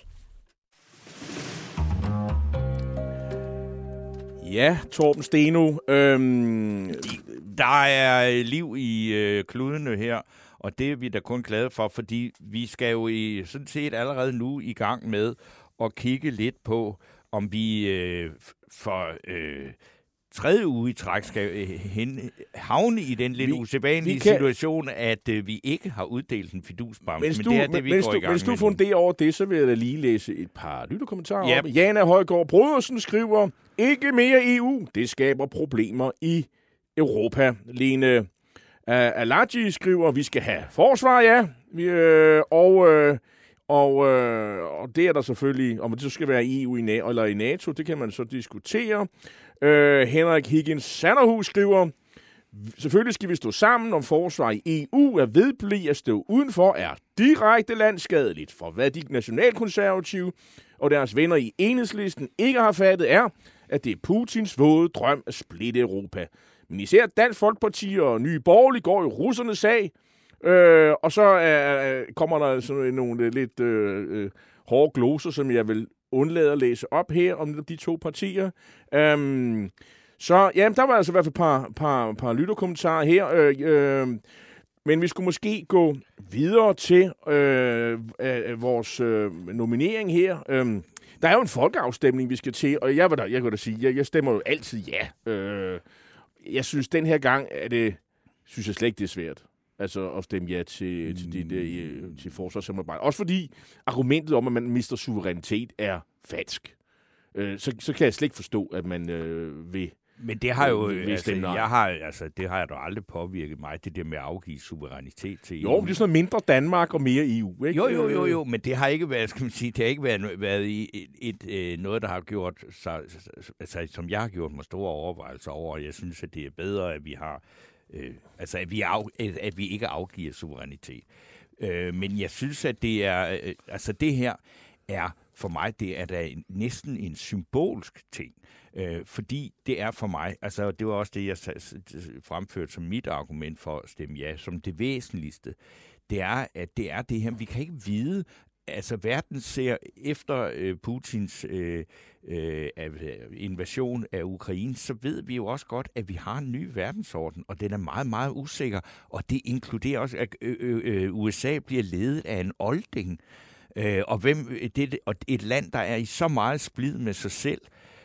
Speaker 3: Ja, Torben Steno. Øhm,
Speaker 4: Der er liv i øh, kludene her, og det er vi da kun glade for, fordi vi skal jo i, sådan set allerede nu i gang med at kigge lidt på, om vi øh, for øh, tredje uge i træk skal øh, hen, havne i den lidt
Speaker 3: Vi-
Speaker 4: usædvanlige
Speaker 3: vi kan-
Speaker 4: situation, at øh, vi ikke har uddelt en fidusbamse,
Speaker 3: mens
Speaker 4: men
Speaker 3: du,
Speaker 4: det er det, vi
Speaker 3: mens
Speaker 4: går
Speaker 3: du,
Speaker 4: i gang
Speaker 3: mens du
Speaker 4: med nu.
Speaker 3: funderer over det, så vil jeg da lige læse et par lytterkommentarer
Speaker 4: Yep.
Speaker 3: op. Jana Højgaard Brodersen skriver, ikke mere E U, det skaber problemer i Europa. Lene uh, Alaji skriver, vi skal have forsvar, ja. Vi, øh, og, øh, og, øh, og det er der selvfølgelig, om det så skal være i E U i Na- eller i NATO, det kan man så diskutere. Øh, Henrik Higgins Sanderhus skriver, selvfølgelig skal vi stå sammen om forsvar i E U, at vedblive at stå udenfor er direkte landskadeligt. For hvad de nationalkonservative og deres venner i Enhedslisten ikke har fattet er, at det er Putins våde drøm at splitte Europa. Men især Dansk Folkeparti og Nye Borgerlige går i russernes sag, øh, og så øh, kommer der sådan nogle lidt øh, øh, hårde gloser, som jeg vil undlade at læse op her om de to partier. Øhm, Så ja, der var altså i hvert fald et par, par, par lytterkommentarer her. Øh, øh, men vi skulle måske gå videre til øh, øh, vores øh, nominering her. Øh, der er jo en folkeafstemning, vi skal til, og jeg vil da, jeg vil da sige, jeg, jeg stemmer jo altid ja. Øh, jeg synes, den her gang er det, synes jeg slet ikke, det er svært. Altså at stemme ja til, mm. til, det, det, til forsvarssamarbejde. Også fordi argumentet om, at man mister suverænitet, er falsk. Øh, så, så kan jeg slet ikke forstå, at man øh, vil...
Speaker 4: Men det har jo,
Speaker 3: Øh, vil
Speaker 4: altså,
Speaker 3: stemme nej.
Speaker 4: jeg har, altså, det har jeg da aldrig påvirket mig, det der med at afgive suverænitet til E U.
Speaker 3: Jo, men det er sådan noget mindre Danmark og mere E U, ikke?
Speaker 4: Jo, jo, jo, jo, men det har ikke været, skal man sige, det har ikke været, været i et, et, noget, der har gjort sig, altså, som jeg har gjort mig store overvejelser over. Jeg synes, at det er bedre, at vi har, øh, altså, at vi, af, at vi ikke afgiver suverænitet. Øh, men jeg synes, at det er, øh, altså, det her er for mig, det er da næsten en symbolsk ting. Øh, fordi det er for mig, altså det var også det, jeg fremførte som mit argument for at stemme ja, som det væsentligste, det er, at det er det her, vi kan ikke vide, altså verden ser efter øh, Putins øh, øh, invasion af Ukraine, så ved vi jo også godt, at vi har en ny verdensorden, og den er meget, meget usikker, og det inkluderer også, at øh, øh, U S A bliver ledet af en olding, øh, og, hvem, det, og et land, der er i så meget splid med sig selv,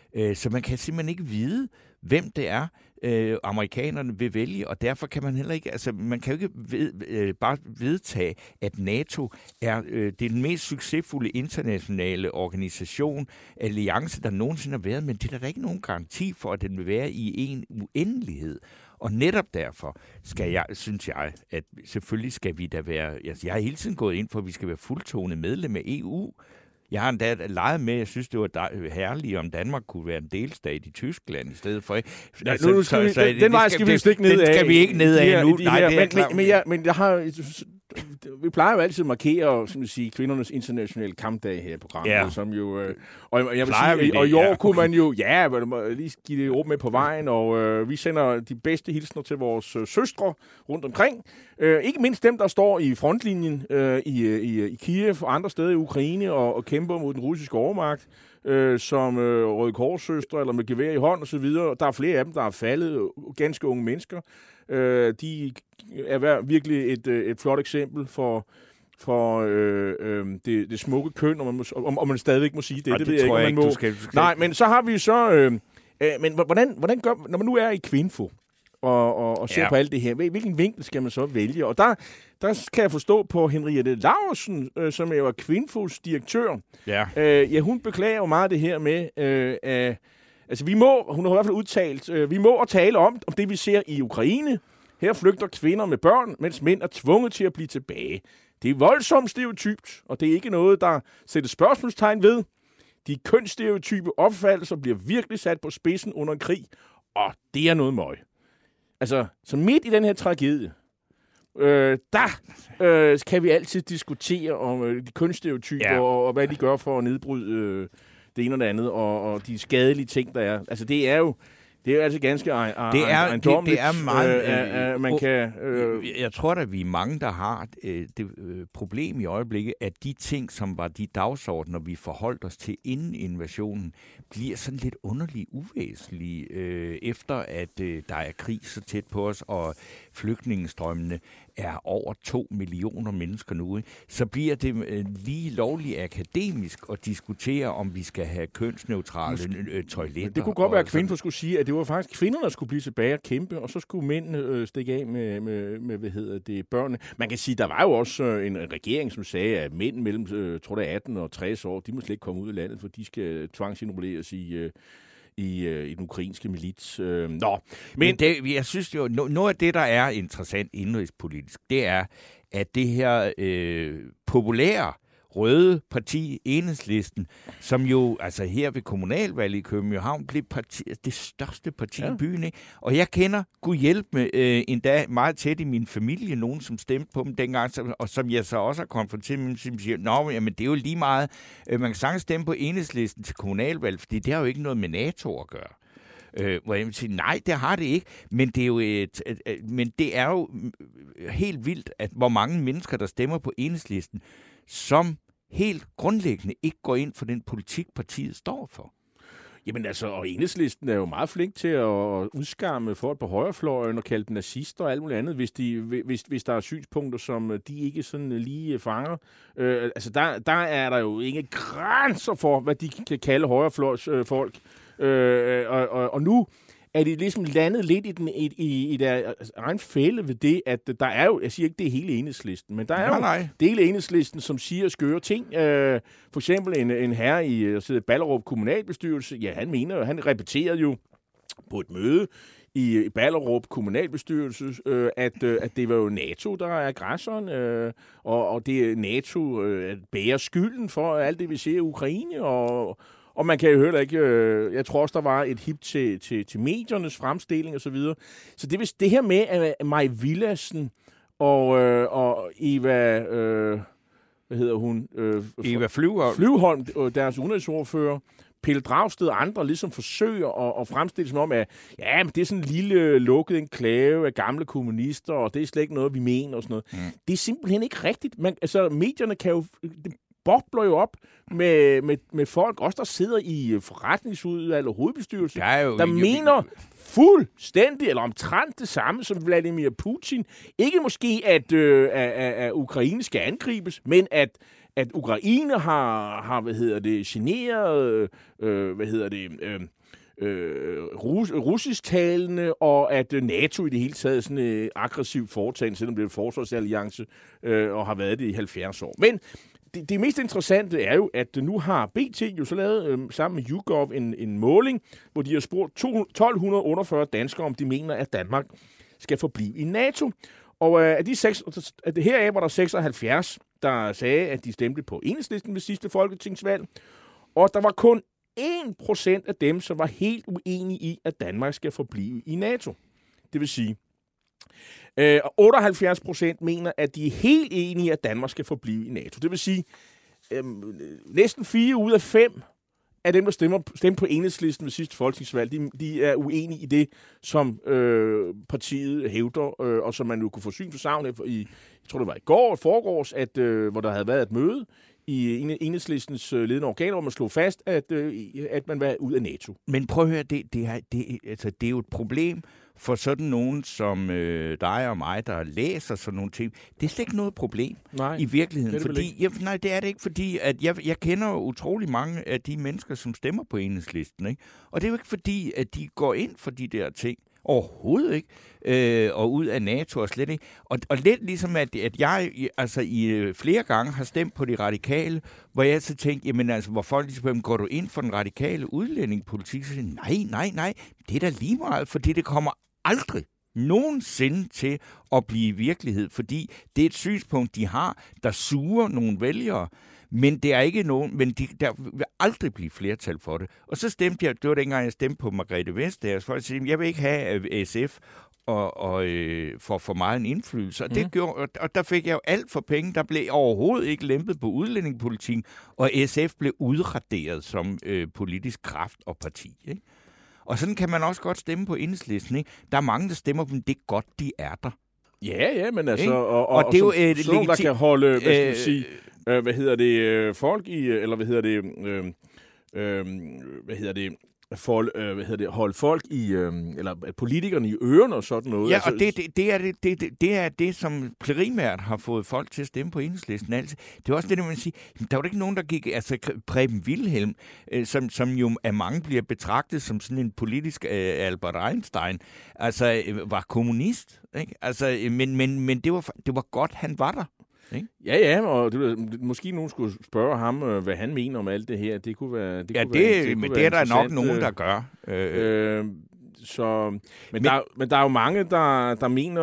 Speaker 4: så man kan simpelthen ikke vide, hvem det er, øh, amerikanerne vil vælge, og derfor kan man heller ikke, altså man kan jo ikke ved, øh, bare vedtage, at NATO er øh, det er den mest succesfulde internationale organisation, alliance, der nogensinde har været, men det er der ikke nogen garanti for, at den vil være i en uendelighed. Og netop derfor skal jeg, synes jeg, at selvfølgelig skal vi da være, altså jeg har hele tiden gået ind for, at vi skal være fuldtonet medlem af E U. Jeg har endda leget med, jeg synes, det var herligt, om Danmark kunne være en delstat i Tyskland i stedet for.
Speaker 3: Ja, altså, nu skal så, vi, så, den, det, den vej skal vi vist ikke ned af.
Speaker 4: Den skal vi ikke ned af nu.
Speaker 3: De
Speaker 4: Nej,
Speaker 3: her,
Speaker 4: det er
Speaker 3: men,
Speaker 4: klart.
Speaker 3: men, men, jeg, men jeg har... Vi plejer jo altid at markere, som vi siger, kvindernes internationale kampdag her i programmet,
Speaker 4: ja.
Speaker 3: som jo... Øh, og jeg vil
Speaker 4: plejer
Speaker 3: sige,
Speaker 4: det?
Speaker 3: og i år
Speaker 4: ja.
Speaker 3: kunne man jo... Ja, man må lige give det råb med på vejen, og øh, vi sender de bedste hilsner til vores øh, søstre rundt omkring. Øh, ikke mindst dem, der står i frontlinjen øh, i, i, i Kiev og andre steder i Ukraine og, og kæmper mod den russiske overmagt, øh, som øh, Røde Kors-søstre eller med gevær i hånd osv. Der er flere af dem, der er faldet, ganske unge mennesker. Øh, de er virkelig et, et flot eksempel for, for øh, øh, det, det smukke køn, om man, må, om, om man stadigvæk må sige det.
Speaker 4: Og
Speaker 3: det,
Speaker 4: det
Speaker 3: ved jeg
Speaker 4: tror
Speaker 3: ikke,
Speaker 4: jeg
Speaker 3: man
Speaker 4: ikke,
Speaker 3: må.
Speaker 4: du skal, du skal.
Speaker 3: Nej, men så har vi så... Øh, øh, men hvordan, hvordan gør, når man nu er i Kvinfo, og, og, og ser
Speaker 4: Ja.
Speaker 3: på alt det her, hvilken vinkel skal man så vælge? Og der, der kan jeg forstå på Henriette Laursen, øh, som er jo Kvinfos direktør.
Speaker 4: Ja.
Speaker 3: Øh, ja, hun beklager jo meget det her med, øh, at altså, vi må, hun har i hvert fald udtalt, øh, vi må tale om, om det, vi ser i Ukraine. Her flygter kvinder med børn, mens mænd er tvunget til at blive tilbage. Det er voldsomt stereotypt, og det er ikke noget, der sætter spørgsmålstegn ved. De kønsstereotype opfattelser bliver virkelig sat på spidsen under en krig, og det er noget møg. Altså, så midt i den her tragedie, øh, der øh, kan vi altid diskutere om øh, de kønsstereotyper,
Speaker 4: Ja.
Speaker 3: og, og hvad de gør for at nedbryde øh, det ene og det andet, og, og de skadelige ting, der er. Altså, det er jo det er altså ganske ej, ej,
Speaker 4: Det er, det, det er meget...
Speaker 3: øh, øh, man
Speaker 4: øh,
Speaker 3: kan... Øh,
Speaker 4: Jeg tror da, vi er mange, der har øh, det øh, problem i øjeblikket, at de ting, som var de dagsordner, vi forholdt os til inden invasionen, bliver sådan lidt underligt uvæsentlige, øh, efter at øh, der er krig så tæt på os, og flygtningestrømmene er over to millioner mennesker nu. Ikke? Så bliver det øh, lige lovligt akademisk at diskutere, om vi skal have kønsneutrale øh, toiletter.
Speaker 3: det kunne godt være, at
Speaker 4: og
Speaker 3: Kvinfo
Speaker 4: sådan.
Speaker 3: skulle sige, at det var faktisk kvinderne, der skulle blive tilbage og kæmpe, og så skulle mændene øh, stikke af med, med, med, hvad hedder det, børnene. Man kan sige, der var jo også øh, en regering, som sagde, at mænd mellem, øh, tror det er atten og tres år, de må slet ikke komme ud af landet, for de skal tvangsinrulleres i... Øh, I, øh, i den ukrainske milits. Øh, nå, men,
Speaker 4: Men det, jeg synes jo, no, noget af det, der er interessant indrigspolitisk, det er, at det her øh, populære røde parti, Enhedslisten, som jo, altså her ved kommunalvalget i København, blev parti, det største parti ja. i byen, ikke? Og jeg kender, Gud hjælpe med, øh, endda meget tæt i min familie, nogen som stemte på dem dengang, som, og som jeg så også har konfronteret med, som siger, nå, jamen det er jo lige meget, øh, man kan sagtens stemme på Enhedslisten til kommunalvalg, fordi det har jo ikke noget med NATO at gøre. Øh, hvor jeg vil sige, nej, det har det ikke, men det er jo, et, et, et, men det er jo helt vildt, at hvor mange mennesker, der stemmer på Enhedslisten, som helt grundlæggende ikke går ind for den politik, partiet står for.
Speaker 3: Jamen altså, og Enhedslisten er jo meget flink til at udskamme folk på højrefløjen og kalde dem nazister og alt muligt andet, hvis, de, hvis, hvis der er synspunkter, som de ikke sådan lige fanger. Øh, altså, der, der er der jo ingen grænser for, hvad de kan kalde højrefløjs øh, folk. Øh, og, og, og nu er de ligesom landet lidt i, den, i, i, i deres egen fælde ved det, at der er jo, jeg siger ikke, det er hele Enhedslisten, men der er
Speaker 4: nej,
Speaker 3: jo
Speaker 4: nej.
Speaker 3: dele af Enhedslisten, som siger skøre ting. Øh, for eksempel en, en herre i uh, Ballerup kommunalbestyrelse, ja, han mener, han repeterede jo på et møde i, i Ballerup kommunalbestyrelse, øh, at, øh, at det var jo NATO, der er aggressoren, øh, og, og det er NATO, øh, at bærer skylden for alt det, vi ser i Ukraine, og Og man kan jo heller ikke... Øh, jeg tror også, der var et hip til, til, til mediernes fremstilling og så videre. Så det, hvis det her med, at Maj Villadsen og, øh, og Eva... Øh, hvad hedder hun? Øh,
Speaker 4: Eva Flyvholm.
Speaker 3: Flyvholm, deres udenrigsordfører, Pelle Dragsted og andre ligesom forsøger at, at fremstille som om, at ja, men det er sådan en lille lukket enklave af gamle kommunister, og det er slet ikke noget, vi mener og sådan noget. Mm. Det er simpelthen ikke rigtigt. Man, altså, medierne kan jo... Det, bobler jo op med, med, med folk, også der sidder i forretningsudvalg og hovedbestyrelse, der, der mener fuldstændig, eller omtrent det samme som Vladimir Putin. Ikke måske, at, øh, at, at Ukraine skal angribes, men at, at Ukraine har, har, hvad hedder det, generet, øh, hvad hedder det, øh, Øh, rus- russisktalende, og at øh, NATO i det hele taget er sådan en øh, aggressiv foretagende, selvom det er en forsvarsalliance, øh, og har været det i halvfjerds år. Men det, det mest interessante er jo, at nu har B T jo så lavet øh, sammen med YouGov en, en måling, hvor de har spurgt tolv otteogfyrre danskere, om de mener, at Danmark skal forblive i NATO. Og øh, af de seks, at det heraf var der seksoghalvfjerds, der sagde, at de stemte på Enhedslisten ved sidste folketingsvalg, og der var kun en procent af dem, som var helt uenige i, at Danmark skal forblive i NATO. Det vil sige, øh, otteoghalvfjerds procent mener, at de er helt enige i, at Danmark skal forblive i NATO. Det vil sige, øh, næsten fire ud af fem af dem, der stemmer, stemmer på Enhedslisten ved sidste folketingsvalg, de, de er uenige i det, som øh, partiet hævder, øh, og som man jo kunne få syn for savn i, jeg tror det var i går, foregårs, at, øh, hvor der havde været et møde i Enhedslistens ledende organer, hvor man slog fast, at, at man var ud af NATO.
Speaker 4: Men prøv at høre, det, det, er, det, altså, det er jo et problem for sådan nogen som øh, dig og mig, der læser sådan nogle ting. Det er slet ikke noget problem
Speaker 3: nej,
Speaker 4: i virkeligheden.
Speaker 3: det det
Speaker 4: fordi, jeg, nej, det er det ikke, fordi at jeg, jeg kender utrolig mange af de mennesker, som stemmer på Enhedslisten. Ikke? Og det er jo ikke fordi, at de går ind for de der ting. Overhovedet ikke. Øh, og ud af NATO og slet ikke. Og, og lidt ligesom, at, at jeg altså, i flere gange har stemt på de radikale, hvor jeg så tænkte, jamen altså, hvor folk ligesom, går du ind for den radikale udlændingepolitik? Så siger nej, nej, nej, det er da lige meget, fordi det kommer aldrig nogensinde til at blive virkelighed, fordi det er et synspunkt, de har, der suger nogle vælgere. Men det er ikke nogen, men de, der vil aldrig blive flertal for det. Og så stemte jeg, det var dengang, jeg stemte på Margrethe Vestager, for at sige, jeg vil ikke have S F og, og øh, for for meget en indflydelse. Og, det mm. gjorde, og, og der fik jeg jo alt for penge. Der blev overhovedet ikke lempet på udlændingepolitikken, og S F blev udraderet som øh, politisk kraft og parti. Ikke? Og sådan kan man også godt stemme på Enhedslisten. Ikke? Der er mange, der stemmer på dem, det er godt, de er der.
Speaker 3: Ja, ja, men altså... Og, og,
Speaker 4: og, og det er jo
Speaker 3: sådan,
Speaker 4: øh,
Speaker 3: sådan nogle, der kan holde, hvad skal man
Speaker 4: øh,
Speaker 3: sige... Øh, hvad hedder det, øh, folk i, eller hvad hedder det, øh, øh, hvad hedder det, for, øh, hvad hedder det, holde folk i, øh, eller politikerne i ørerne og sådan noget.
Speaker 4: Ja,
Speaker 3: altså,
Speaker 4: og det, det, det, er det, det, det er det, som primært har fået folk til at stemme på Enhedslisten. Altså, det er også det, der man siger, der var ikke nogen, der gik, altså Preben Wilhelm, øh, som, som jo af mange bliver betragtet som sådan en politisk øh, Albert Einstein, altså øh, var kommunist, ikke? Altså, øh, men, men, men det var, det var godt, han var der. Ikke?
Speaker 3: Ja, ja, og det, måske nogen skulle spørge ham, hvad han mener om alt det her. Det kunne være, det
Speaker 4: ja,
Speaker 3: kunne
Speaker 4: det,
Speaker 3: være, det,
Speaker 4: men
Speaker 3: kunne
Speaker 4: det er
Speaker 3: være
Speaker 4: der nok nogen, der gør.
Speaker 3: Øh, så, men, men, der, men der er jo mange, der, der mener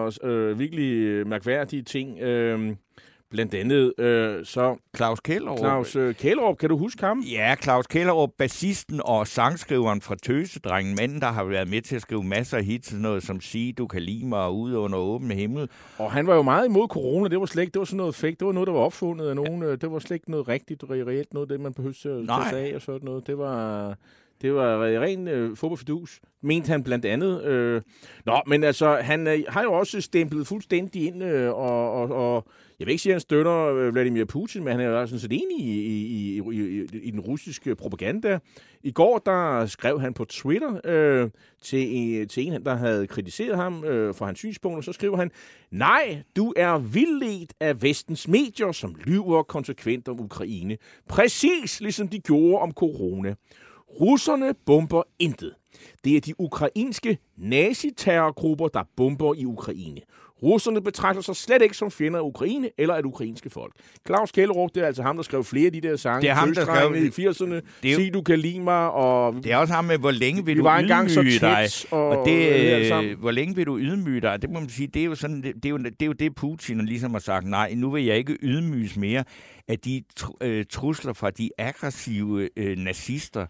Speaker 3: øh, virkelig mærkværdige ting. Øh, Blandt andet øh, så...
Speaker 4: Claus Kellerup.
Speaker 3: Claus øh, Kellerup, kan du huske ham?
Speaker 4: Ja, Claus Kellerup, bassisten og sangskriveren fra Tøsedrengen, manden, der har været med til at skrive masser af hits, sådan noget som Sig, du kan lide mig, og Ude under åbne himmel.
Speaker 3: Og han var jo meget imod corona, det var slet ikke, det var sådan noget fake, det var noget, der var opfundet af nogen, ja. Det var slet ikke noget rigtigt, reelt noget, det man behøvede at tage sig af og sådan noget. Det var... Det var ren øh, fodboldfidus, mente han blandt andet. Øh. Nå, men altså, han øh, har jo også stemplet fuldstændig ind, øh, og, og, og jeg vil ikke sige, at han støtter øh, Vladimir Putin, men han er jo sådan set enig i, i, i, i, i den russiske propaganda. I går, der skrev han på Twitter øh, til, til en, der havde kritiseret ham øh, for hans synspunkter, så skriver han, nej, du er vildledt af vestens medier, som lyver konsekvent om Ukraine. Præcis ligesom de gjorde om corona. Russerne bomber intet. Det er de ukrainske naziterrorgrupper, der bomber i Ukraine. Russerne betragter sig slet ikke som fjender af Ukraine eller af det ukrainske folk. Claus Kellerup, det er altså ham, der skrev flere af de der sange.
Speaker 4: Det er ham, der skrev
Speaker 3: i firserne.
Speaker 4: Jo...
Speaker 3: Sig, du kan lide mig. Og...
Speaker 4: Det er også ham med, hvor længe vil
Speaker 3: vi
Speaker 4: du ydmyge dig?
Speaker 3: Og,
Speaker 4: og det, og hvor længe vil du ydmyge dig? Det må man sige, det er jo sådan, det, det, er, jo, det er jo det, Putin ligesom har sagt, nej, nu vil jeg ikke ydmyges mere af de tr- øh, trusler fra de aggressive øh, nazister,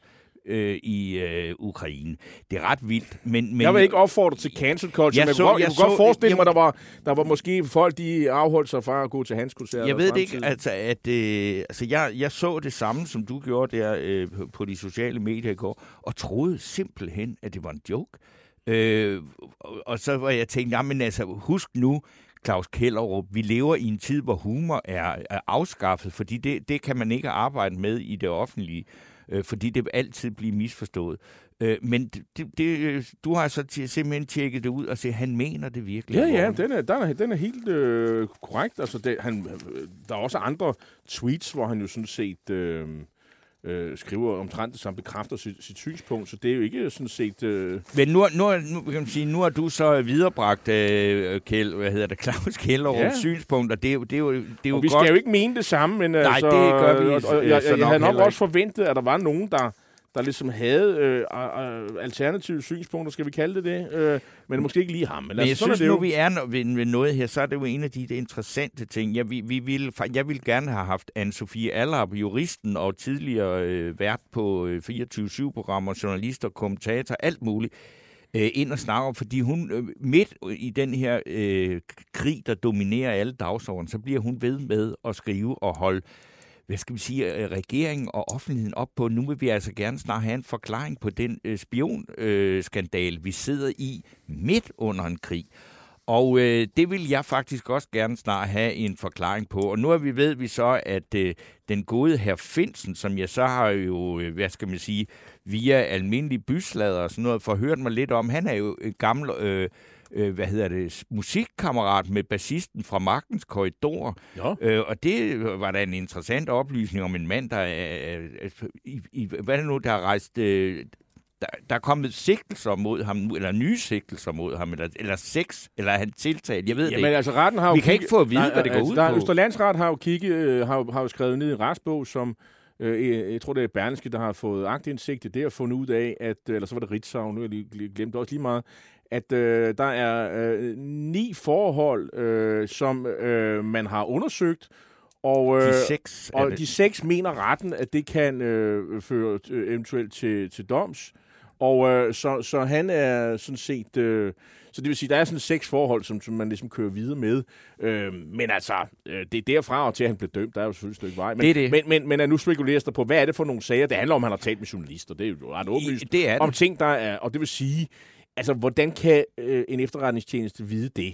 Speaker 4: i øh, Ukraine. Det er ret vildt, men... men
Speaker 3: jeg vil ikke opfordre til cancel culture, men jeg, jeg, jeg kunne så, godt forestille mig, at der var, der var måske folk, de afholdt sig fra at gå til hans koncerter.
Speaker 4: Jeg ved det ikke, altså, at øh, altså, jeg, jeg så det samme, som du gjorde der øh, på de sociale medier i går, og troede simpelthen, at det var en joke. Øh, og, og så var jeg tænkt, jamen altså, husk nu, Claus Kellerup, vi lever i en tid, hvor humor er, er afskaffet, fordi det, det kan man ikke arbejde med i det offentlige, fordi det vil altid blive misforstået. Men det, det, du har så t- simpelthen tjekket det ud og set, at han mener det virkelig.
Speaker 3: Ja, ja, den er, den er, den er helt øh, korrekt. Altså, det, han, der er også andre tweets, hvor han jo sådan set øh, øh, skriver omtrent det samme, bekræfter sit, sit synspunkt, så det er jo ikke sådan set... Øh...
Speaker 4: Men nu, nu, nu, kan man sige, nu har du så viderebragt øh, Kjell, hvad hedder det, Claus Kellerups ja. synspunkt, og det er jo, det er jo, det er jo
Speaker 3: og vi
Speaker 4: godt...
Speaker 3: skal jo ikke mene det samme, men
Speaker 4: nej,
Speaker 3: altså...
Speaker 4: det gør vi
Speaker 3: og, og, jeg, jeg, jeg havde nok
Speaker 4: også
Speaker 3: ikke. forventet, at der var nogen, der... der ligesom havde øh, alternative synspunkter, skal vi kalde det det, øh, men måske ikke lige ham. Men,
Speaker 4: men altså, jeg synes, nu vi er ved noget her, så er det jo en af de, de interessante ting. Jeg, vi, vi ville, jeg ville gerne have haft Anne-Sophie Allerup, juristen og tidligere øh, vært på øh, fireogtyve syv-programmer, journalister, kommentator, alt muligt, øh, ind og snakke om, fordi hun øh, midt i den her øh, krig, der dominerer alle dagsordenen, så bliver hun ved med at skrive og holde hvad skal vi sige, regeringen og offentligheden op på. Nu vil vi altså gerne snart have en forklaring på den øh, spionskandal, øh, vi sidder i midt under en krig. Og øh, det vil jeg faktisk også gerne snart have en forklaring på. Og nu er vi ved vi så, at øh, den gode herr Finsen, som jeg så har jo, øh, hvad skal man sige, via almindelige byslader og sådan noget, forhørt mig lidt om, han er jo en gammel... Øh, Øh, hvad hedder det, musikkammerat med bassisten fra Magtens Korridor. Ja. Øh, og det var da en interessant oplysning om en mand, der er, i, i, hvad er det nu, der har rejst øh, der, der er kommet sigtelser mod ham nu, eller nye sigtelser mod ham, eller, eller seks, eller er han tiltalt? Jeg ved
Speaker 3: ja,
Speaker 4: det ikke.
Speaker 3: Men altså, retten har
Speaker 4: Vi
Speaker 3: jo
Speaker 4: kan
Speaker 3: kigge,
Speaker 4: ikke få at vide,
Speaker 3: nej,
Speaker 4: hvad det
Speaker 3: altså,
Speaker 4: går ud
Speaker 3: der,
Speaker 4: på.
Speaker 3: Østre Landsret har jo, kigge, har, jo, har jo skrevet ned i en retsbog, som øh, jeg tror, det er Berlingske, der har fået aktindsigt i det og fundet ud af, at, eller så var det Ritzau, nu har jeg lige glemt også lige meget, at øh, der er øh, ni forhold, øh, som øh, man har undersøgt, og, øh,
Speaker 4: de seks,
Speaker 3: og de seks mener retten, at det kan øh, føre øh, eventuelt til, til doms. Og øh, så, så han er sådan set... Øh, så det vil sige, der er sådan seks forhold, som, som man ligesom kører videre med. Øh, men altså, øh, det er derfra og til, at han blev dømt. Der er jo selvfølgelig et stykke vej. Men,
Speaker 4: det er det.
Speaker 3: Men, men, men, men nu spekuleres der på, hvad er det for nogle sager? Det handler om, at han har talt med journalister. Det er jo ret åbenlyst.
Speaker 4: Det er det.
Speaker 3: Om ting, der er... Og det vil sige... Altså, hvordan kan øh, en efterretningstjeneste vide det?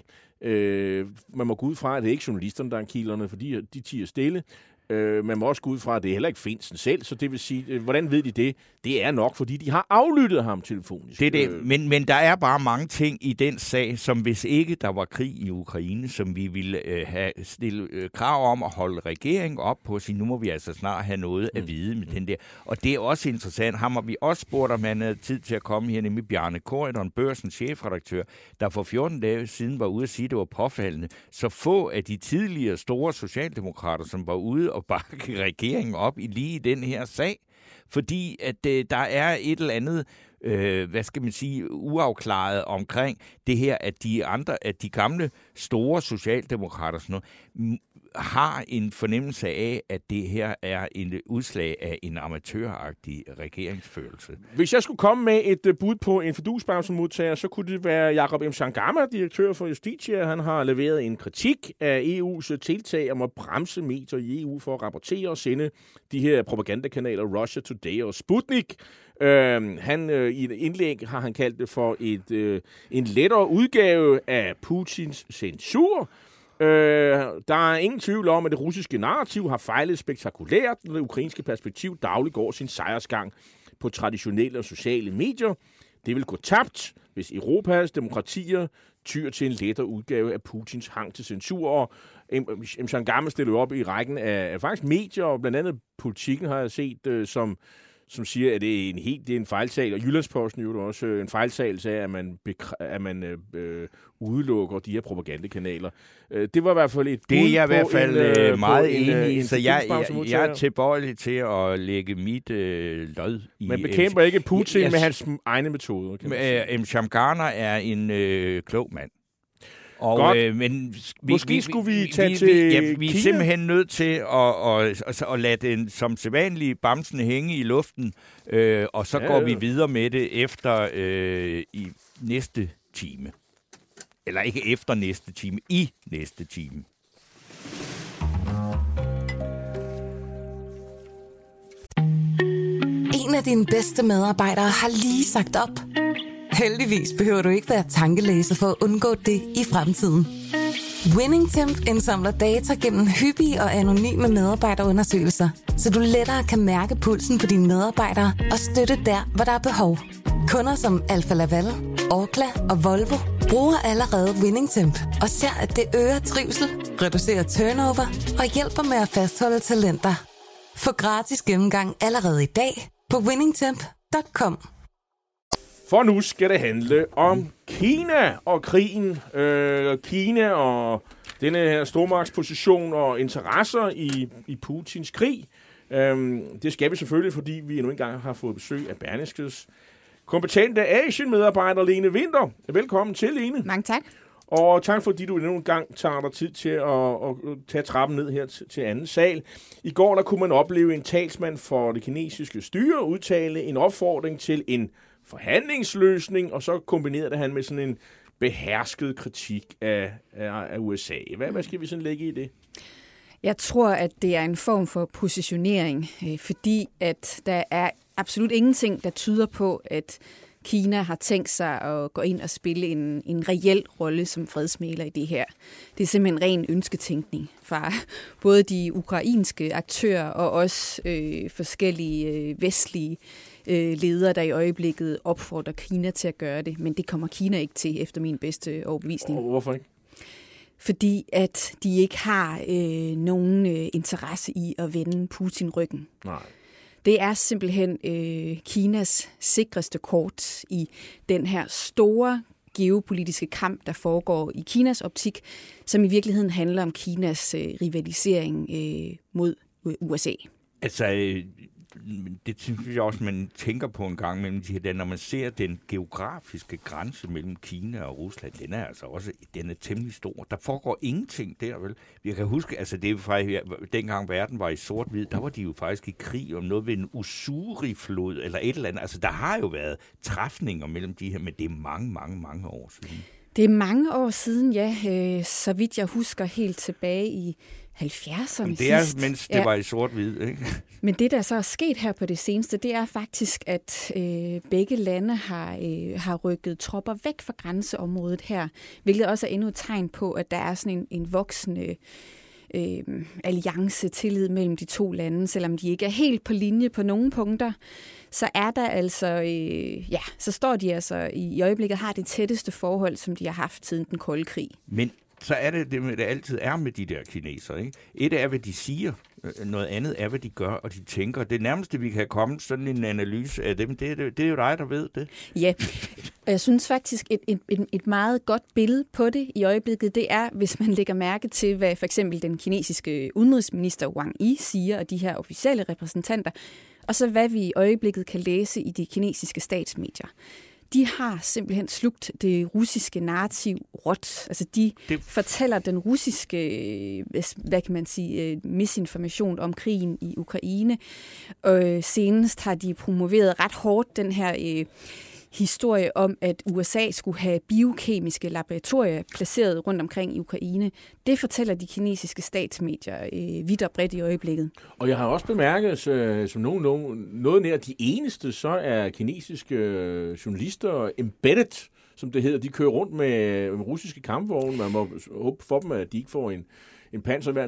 Speaker 3: Øh, man må gå ud fra, at det er ikke journalisterne, der er kilderne, fordi de tiger stille. Øh, man må også gå ud fra, at det heller ikke Findsen selv, så det vil sige, øh, hvordan ved de det? Det er nok, fordi de har aflyttet ham telefonisk.
Speaker 4: Det er det, men, men der er bare mange ting i den sag, som hvis ikke der var krig i Ukraine, som vi ville øh, have stillet øh, krav om at holde regeringen op på, så nu må vi altså snart have noget at vide med den der. Og det er også interessant. Ham har vi også spurgt, om han havde tid til at komme her, nemlig Bjarne Corydon, Børsens chefredaktør, der for fjorten dage siden var ude at sige, at det var påfaldende. Så få af de tidligere store socialdemokrater, som var ude og bakke regeringen op i lige den her sag, fordi at øh, der er et eller andet, øh, hvad skal man sige, uafklaret omkring det her, at de andre, at de gamle store socialdemokrater sådan noget, har en fornemmelse af, at det her er en udslag af en amatøragtig regeringsførelse.
Speaker 3: Hvis jeg skulle komme med et uh, bud på en fidusbamsemodtager, så kunne det være Jakob M. Sangama, direktør for Justitia. Han har leveret en kritik af E U's tiltag om at bremse medier i E U for at rapportere og sende de her propagandakanaler Russia Today og Sputnik. Uh, han uh, i et indlæg har han kaldt det for et uh, en lettere udgave af Putins censur. Øh, der er ingen tvivl om, at det russiske narrativ har fejlet spektakulært, når det ukrainske perspektiv dagligt går sin sejrsgang på traditionelle og sociale medier. Det vil gå tabt, hvis Europas demokratier tyr til en lettere udgave af Putins hang til censur. Og M. Sangama stiller op i rækken af, af faktisk medier, og blandt andet Politikken har jeg set øh, som... som siger, at det er en helt det er en fejltagelse, og Jyllandsposten jo også en fejltagelse af, at man, bekræ- at man øh, udelukker de her propagandakanaler. Øh, det var i hvert fald et
Speaker 4: Det er jeg i hvert fald øh, meget
Speaker 3: en,
Speaker 4: enig i,
Speaker 3: en,
Speaker 4: så
Speaker 3: en
Speaker 4: jeg, jeg, jeg er tilbøjelig til at lægge mit øh, lod i...
Speaker 3: Man bekæmper ikke Putin
Speaker 4: jeg,
Speaker 3: med hans egne metoder. Kan
Speaker 4: M. Shamgarner er en øh, klog mand. Og, øh, men vi,
Speaker 3: Måske
Speaker 4: vi,
Speaker 3: skulle vi tage
Speaker 4: vi,
Speaker 3: til
Speaker 4: vi, ja, vi er
Speaker 3: Kina?
Speaker 4: simpelthen nødt til at, at, at, at lade den som sædvanlige bamsen hænge i luften, øh, og så ja, går ja. vi videre med det efter øh, i næste time. Eller ikke efter næste time, i næste time.
Speaker 1: En af dine bedste medarbejdere har lige sagt op. Heldigvis behøver du ikke være tankelæser for at undgå det i fremtiden. WinningTemp indsamler data gennem hyppige og anonyme medarbejderundersøgelser, så du lettere kan mærke pulsen på dine medarbejdere og støtte der, hvor der er behov. Kunder som Alfa Laval, Orkla og Volvo bruger allerede WinningTemp og ser, at det øger trivsel, reducerer turnover og hjælper med at fastholde talenter. Få gratis gennemgang allerede i dag på winningtemp punktum com.
Speaker 3: For nu skal det handle om Kina og krigen. Øh, Kina og denne her stormagtsposition og interesser i, i Putins krig. Øh, det skal vi selvfølgelig, fordi vi endnu engang har fået besøg af Berlingskes kompetente Asien-medarbejder Lene Winther. Velkommen til, Lene.
Speaker 7: Mange tak.
Speaker 3: Og tak fordi du endnu en gang tager dig tid til at, at tage trappen ned her til, til anden sal. I går der kunne man opleve en talsmand for det kinesiske styre udtale en opfordring til en forhandlingsløsning, og så kombinerede det han med sådan en behersket kritik af, af, af U S A. Hvad, hvad skal vi sådan lægge i det?
Speaker 7: Jeg tror, at det er en form for positionering, øh, fordi at der er absolut ingenting, der tyder på, at Kina har tænkt sig at gå ind og spille en, en reel rolle som fredsmægler i det her. Det er simpelthen ren ønsketænkning fra både de ukrainske aktører og også øh, forskellige øh, vestlige øh, ledere, der i øjeblikket opfordrer Kina til at gøre det. Men det kommer Kina ikke til, efter min bedste overbevisning.
Speaker 3: Og hvorfor ikke?
Speaker 7: Fordi at de ikke har øh, nogen øh, interesse i at vende Putin ryggen.
Speaker 3: Nej.
Speaker 7: Det er simpelthen øh, Kinas sikreste kort i den her store geopolitiske kamp, der foregår i Kinas optik, som i virkeligheden handler om Kinas øh, rivalisering øh, mod U S A.
Speaker 4: Altså, det synes jeg også, man tænker på en gang mellem de her, når man ser den geografiske grænse mellem Kina og Rusland, den er altså også, den er temmelig stor. Der foregår ingenting der, vel? Jeg kan huske, altså det er faktisk, dengang verden var i sort-hvid, der var de jo faktisk i krig om noget ved en Ussuri-flod, eller et eller andet. Altså, der har jo været træfninger mellem de her, men det er mange, mange, mange år siden.
Speaker 7: Det er mange år siden, ja. Øh, så vidt jeg husker helt tilbage i halvfjerdserne
Speaker 4: sidst. Det er,
Speaker 7: sidst.
Speaker 4: mens det ja. var i sort-hvid, ikke?
Speaker 7: Men det, der så er sket her på det seneste, det er faktisk, at øh, begge lande har, øh, har rykket tropper væk fra grænseområdet her, hvilket også er endnu et tegn på, at der er sådan en, en voksende øh, alliance, tillid mellem de to lande, selvom de ikke er helt på linje på nogle punkter. Så er der altså, øh, ja, så står de altså i, i øjeblikket har det tætteste forhold, som de har haft siden den kolde krig.
Speaker 4: Men så er det det, det altid er med de der kinesere, ikke? Et er, hvad de siger, noget andet er, hvad de gør, og de tænker. Det nærmeste, vi kan komme sådan en analyse af dem, det er, det er jo dig, der ved det.
Speaker 7: Ja, og jeg synes faktisk, et, et, et meget godt billede på det i øjeblikket, det er, hvis man lægger mærke til, hvad for eksempel den kinesiske udenrigsminister Wang Yi siger, og de her officielle repræsentanter, og så hvad vi i øjeblikket kan læse i de kinesiske statsmedier. De har simpelthen slugt det russiske narrativ råt. Altså de det... fortæller den russiske, hvad kan man sige, misinformation om krigen i Ukraine. Og senest har de promoveret ret hårdt den her øh, historie om, at U S A skulle have biokemiske laboratorier placeret rundt omkring i Ukraine. Det fortæller de kinesiske statsmedier øh, vidt og bredt i øjeblikket.
Speaker 3: Og jeg har også bemærket, så, som nogen, nogen, noget nær de eneste, så er kinesiske journalister embedded, som det hedder. De kører rundt med, med russiske kampvogne. Man må håbe for dem, at de ikke får en en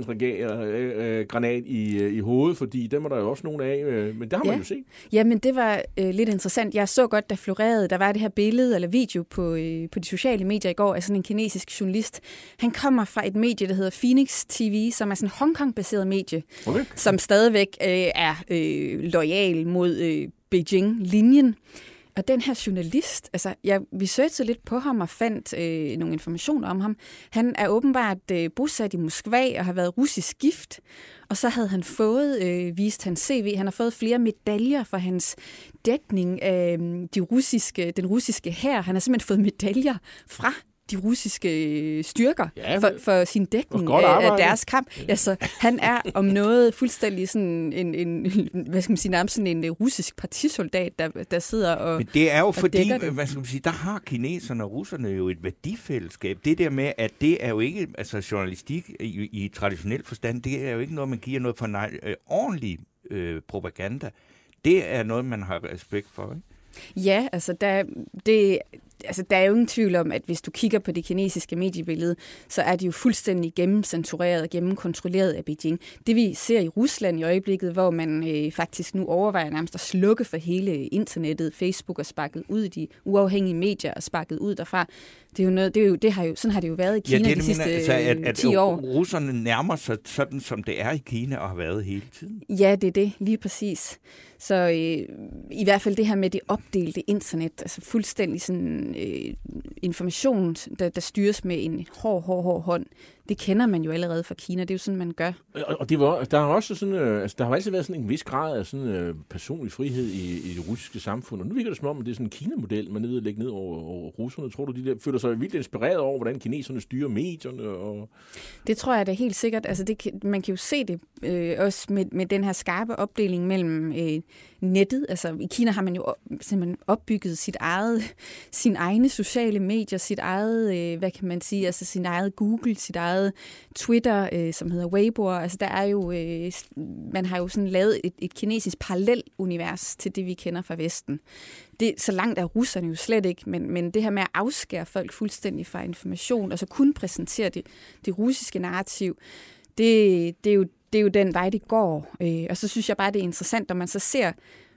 Speaker 3: panserværnsgranat i, i hovedet, fordi dem er der jo også nogen af, men det har man
Speaker 7: ja.
Speaker 3: jo set.
Speaker 7: Ja, men det var øh, lidt interessant. Jeg så godt, der florerede, der var det her billede eller video på, øh, på de sociale medier i går af sådan en kinesisk journalist. Han kommer fra et medie, der hedder Phoenix T V, som er sådan en Hongkong-baseret medie, okay. som stadigvæk øh, er øh, loyal mod øh, Beijing-linjen. Og den her journalist, altså jeg researchede lidt på ham og fandt øh, nogle informationer om ham. Han er åbenbart øh, bosat i Moskva og har været russisk gift. Og så havde han fået, øh, vist hans C V, han har fået flere medaljer for hans dækning af øh, de russiske, den russiske hær. Han har simpelthen fået medaljer fra de russiske styrker ja, for, for sin dækning af, af deres kamp. Ja. Altså, han er om noget fuldstændig sådan en, en hvad skal man sige, nærmest sådan en russisk partisoldat, der, der sidder og
Speaker 4: Men det er jo fordi, hvad skal man sige, der har kineserne og russerne jo et værdifællesskab. Det der med, at det er jo ikke, altså journalistik i, i traditionel forstand, det er jo ikke noget, man giver noget for nej, øh, ordentlig øh, propaganda. Det er noget, man har respekt for, ikke?
Speaker 7: Ja, altså der, det, altså der er jo ingen tvivl om, at hvis du kigger på det kinesiske mediebillede, så er de jo fuldstændig gennemcensureret og gennemkontrolleret af Beijing. Det vi ser i Rusland i øjeblikket, hvor man øh, faktisk nu overvejer nærmest at slukke for hele internettet, Facebook er sparket ud i de uafhængige medier og sparket ud derfra. Det er jo noget, det er jo, det har jo, sådan har det jo været i Kina ja, det, de sidste mener, altså, at, at ti år.
Speaker 4: Russerne nærmer sig sådan, som det er i Kina og har været hele tiden.
Speaker 7: Ja, det er det, lige præcis. Så øh, i hvert fald det her med det opdelte internet, altså fuldstændig sådan øh, information, der, der styres med en hård, hård, hård hånd, det kender man jo allerede fra Kina. Det er jo sådan, man gør.
Speaker 3: Og det var, der har også sådan, øh, altså, der har altid været sådan en vis grad af sådan øh, personlig frihed i, i det russiske samfund. Og nu virker det som om, at det er sådan en Kina-model, man er nede og lægger ned over, over russerne. Tror du, de der føler sig vildt inspireret over, hvordan kineserne styrer medierne? Og... Det
Speaker 7: tror jeg da helt sikkert. Altså, det, man kan jo se det øh, også med, med den her skarpe opdeling mellem øh, nettet. Altså, i Kina har man jo simpelthen opbygget sit eget, sin egne sociale medier, sit eget, øh, hvad kan man sige, altså sin eget Google, sit eget Twitter, øh, som hedder Weibo. Altså, der er jo, øh, man har jo sådan lavet et, et kinesisk parallelunivers til det, vi kender fra Vesten. Det, så langt er russerne jo slet ikke, men, men det her med at afskære folk fuldstændig fra information, og så kun præsentere det, det russiske narrativ, det, det, er jo, det er jo den vej, det går. Øh, og så synes jeg bare, det er interessant, når man så ser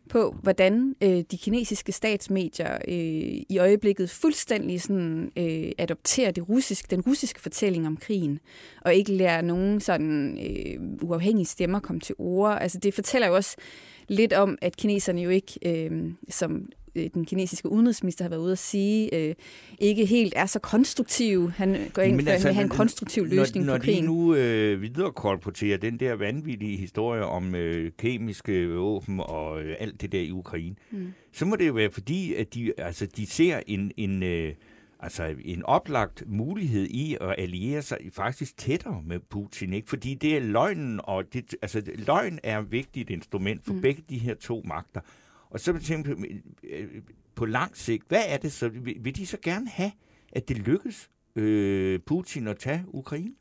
Speaker 7: på, hvordan øh, de kinesiske statsmedier øh, i øjeblikket fuldstændig sådan, øh, adopterer det russiske, den russiske fortælling om krigen, og ikke lærer nogen sådan øh, uafhængige stemmer komme til ord. Altså det fortæller jo også lidt om, at kineserne jo ikke, øh, som den kinesiske udenrigsminister har været ude at sige, øh, ikke helt er så konstruktiv. Han går ind for altså, at have en konstruktiv løsning
Speaker 4: når,
Speaker 7: på krigen.
Speaker 4: Når de nu øh, viderekolporterer den der vanvittige historie om øh, kemiske våben og øh, alt det der i Ukraine, mm. så må det jo være fordi, at de, altså, de ser en, en, øh, altså, en oplagt mulighed i at alliere sig faktisk tættere med Putin. Ikke? Fordi det er løgnen, og det, altså, løgn er et vigtigt instrument for mm. begge de her to magter. Og så tænker jeg på lang sigt, hvad er det så? Vil de så gerne have, at det lykkes øh, Putin at tage Ukraine?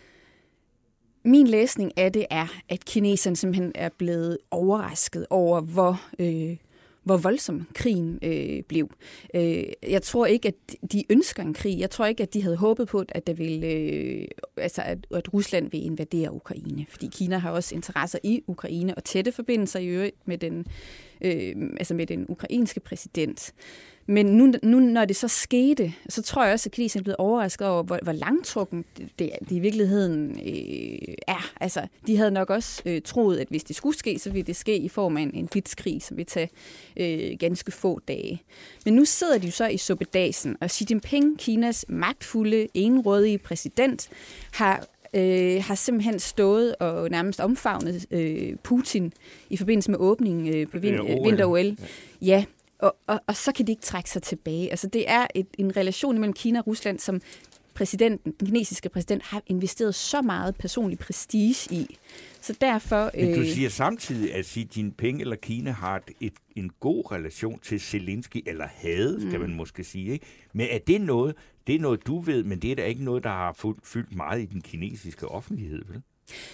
Speaker 7: Min læsning af det er, at kineserne simpelthen er blevet overrasket over, hvor, øh, hvor voldsom krigen øh, blev. Øh, jeg tror ikke, at de ønsker en krig. Jeg tror ikke, at de havde håbet på, at, der ville, øh, altså at, at Rusland vil invadere Ukraine. Fordi Kina har også interesser i Ukraine og tætte forbindelser i øvrigt med den Øh, altså med den ukrainske præsident. Men nu, nu, når det så skete, så tror jeg også, at kineserne er blevet overrasket over, hvor, hvor langtrukken det, det, det i virkeligheden øh, er. Altså, de havde nok også øh, troet, at hvis det skulle ske, så ville det ske i form af en, en blitzkrig, som vil tage øh, ganske få dage. Men nu sidder de jo så i suppedasen, og Xi Jinping, Kinas magtfulde, egenrådige præsident, har Øh, har simpelthen stået og nærmest omfavnet øh, Putin i forbindelse med åbningen øh, på vin- vinter-O L. Ja, og, og, og så kan de ikke trække sig tilbage. Altså, det er et, en relation mellem Kina og Rusland, som præsidenten, den kinesiske præsident, har investeret så meget personlig prestige i. Så derfor...
Speaker 4: Men du siger samtidig, at Xi Jinping eller Kina har et, et, en god relation til Zelensky, eller havde, skal mm. man måske sige. Ikke? Men er det noget, det er noget, du ved, men det er da ikke noget, der har fyldt meget i den kinesiske offentlighed, vel?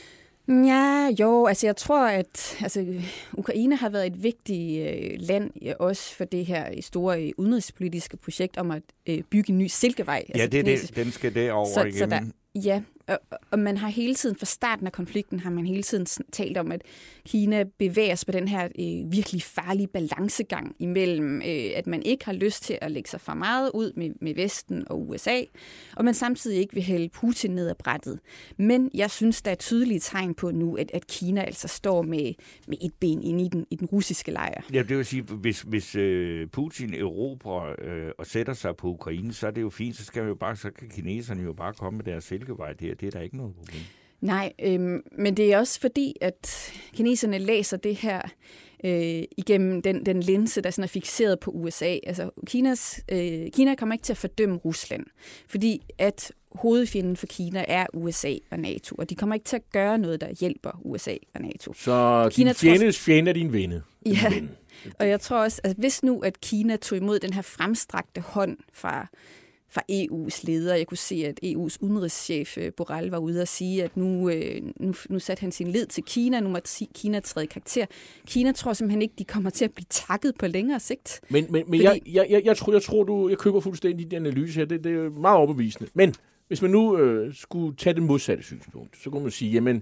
Speaker 7: Ja, jo, altså jeg tror, at altså, Ukraine har været et vigtigt øh, land, også for det her store øh, udenrigspolitiske projekt om at øh, bygge en ny silkevej.
Speaker 4: Ja, altså, det er det, den skal derover
Speaker 7: så,
Speaker 4: igennem.
Speaker 7: Så der, ja, og, og man har hele tiden, fra starten af konflikten, har man hele tiden talt om, at Kina bevæger sig på den her øh, virkelig farlige balancegang imellem, øh, at man ikke har lyst til at lægge sig for meget ud med, med Vesten og U S A, og man samtidig ikke vil hælde Putin ned ad brættet. Men jeg synes, der er tydelige tegn på nu, at, at Kina altså står med, med et ben inde i den, i den russiske lejr.
Speaker 4: Ja, det vil sige, hvis, hvis øh, Putin erobrer øh, og sætter sig på Ukraine, så er det jo fint, så, skal vi jo bare, så kan kineserne jo bare komme med deres silkevej der. Det er der ikke noget problem.
Speaker 7: Nej, øhm, men det er også fordi, at kineserne læser det her øh, igennem den, den linse, der sådan er fikseret på U S A. Altså, Kinas, øh, Kina kommer ikke til at fordømme Rusland, fordi at hovedfjenden for Kina er U S A og NATO, og de kommer ikke til at gøre noget, der hjælper U S A og NATO.
Speaker 3: Så Kina din fjendes fjende er din venne.
Speaker 7: Ja, og jeg tror også, at hvis nu, at Kina tog imod den her fremstrakte hånd fra fra E U's leder. Jeg kunne se, at E U's udenrigschef Borrell var ude og sige, at nu, nu, nu satte han sin lid til Kina, nu må Kina træde karakter. Kina tror simpelthen ikke, de kommer til at blive takket på længere sigt.
Speaker 3: Men, men, men
Speaker 7: fordi...
Speaker 3: jeg, jeg, jeg, tror, jeg tror, du jeg køber fuldstændig din analyse her. Det, det er meget overbevisende. Men hvis man nu øh, skulle tage det modsatte synspunkt, så kunne man sige, jamen,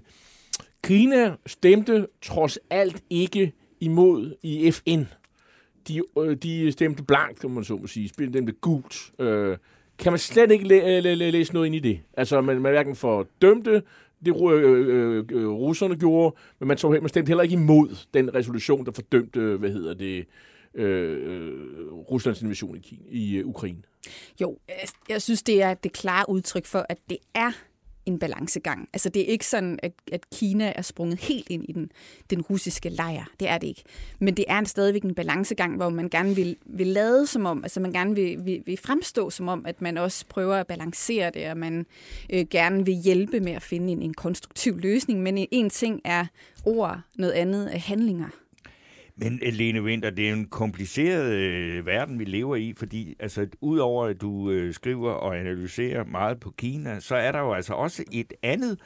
Speaker 3: Kina stemte trods alt ikke imod i F N. De, øh, de stemte blankt, kan man så må sige. Stemte gult. Øh, kan man slet ikke læ- læ- læ- læse noget ind i det? Altså, man, man hverken fordømte det, øh, øh, øh, russerne gjorde, men man, så, man stemte heller ikke imod den resolution, der fordømte, hvad hedder det, øh, Ruslands invasion i, Kina, i uh, Ukraine.
Speaker 7: Jo, jeg, jeg synes, det er det klare udtryk for, at det er en balancegang. Altså, det er ikke sådan, at, at Kina er sprunget helt ind i den, den russiske lejr. Det er det ikke. Men det er en stadigvæk en balancegang, hvor man gerne vil, vil lade som om, altså man gerne vil, vil, vil fremstå som om, at man også prøver at balancere det, og man øh, gerne vil hjælpe med at finde en, en konstruktiv løsning. Men en ting er ord, noget andet er handlinger.
Speaker 4: Men Lene Winther, det er en kompliceret øh, verden, vi lever i, fordi altså, udover at du øh, skriver og analyserer meget på Kina, så er der jo altså også et andet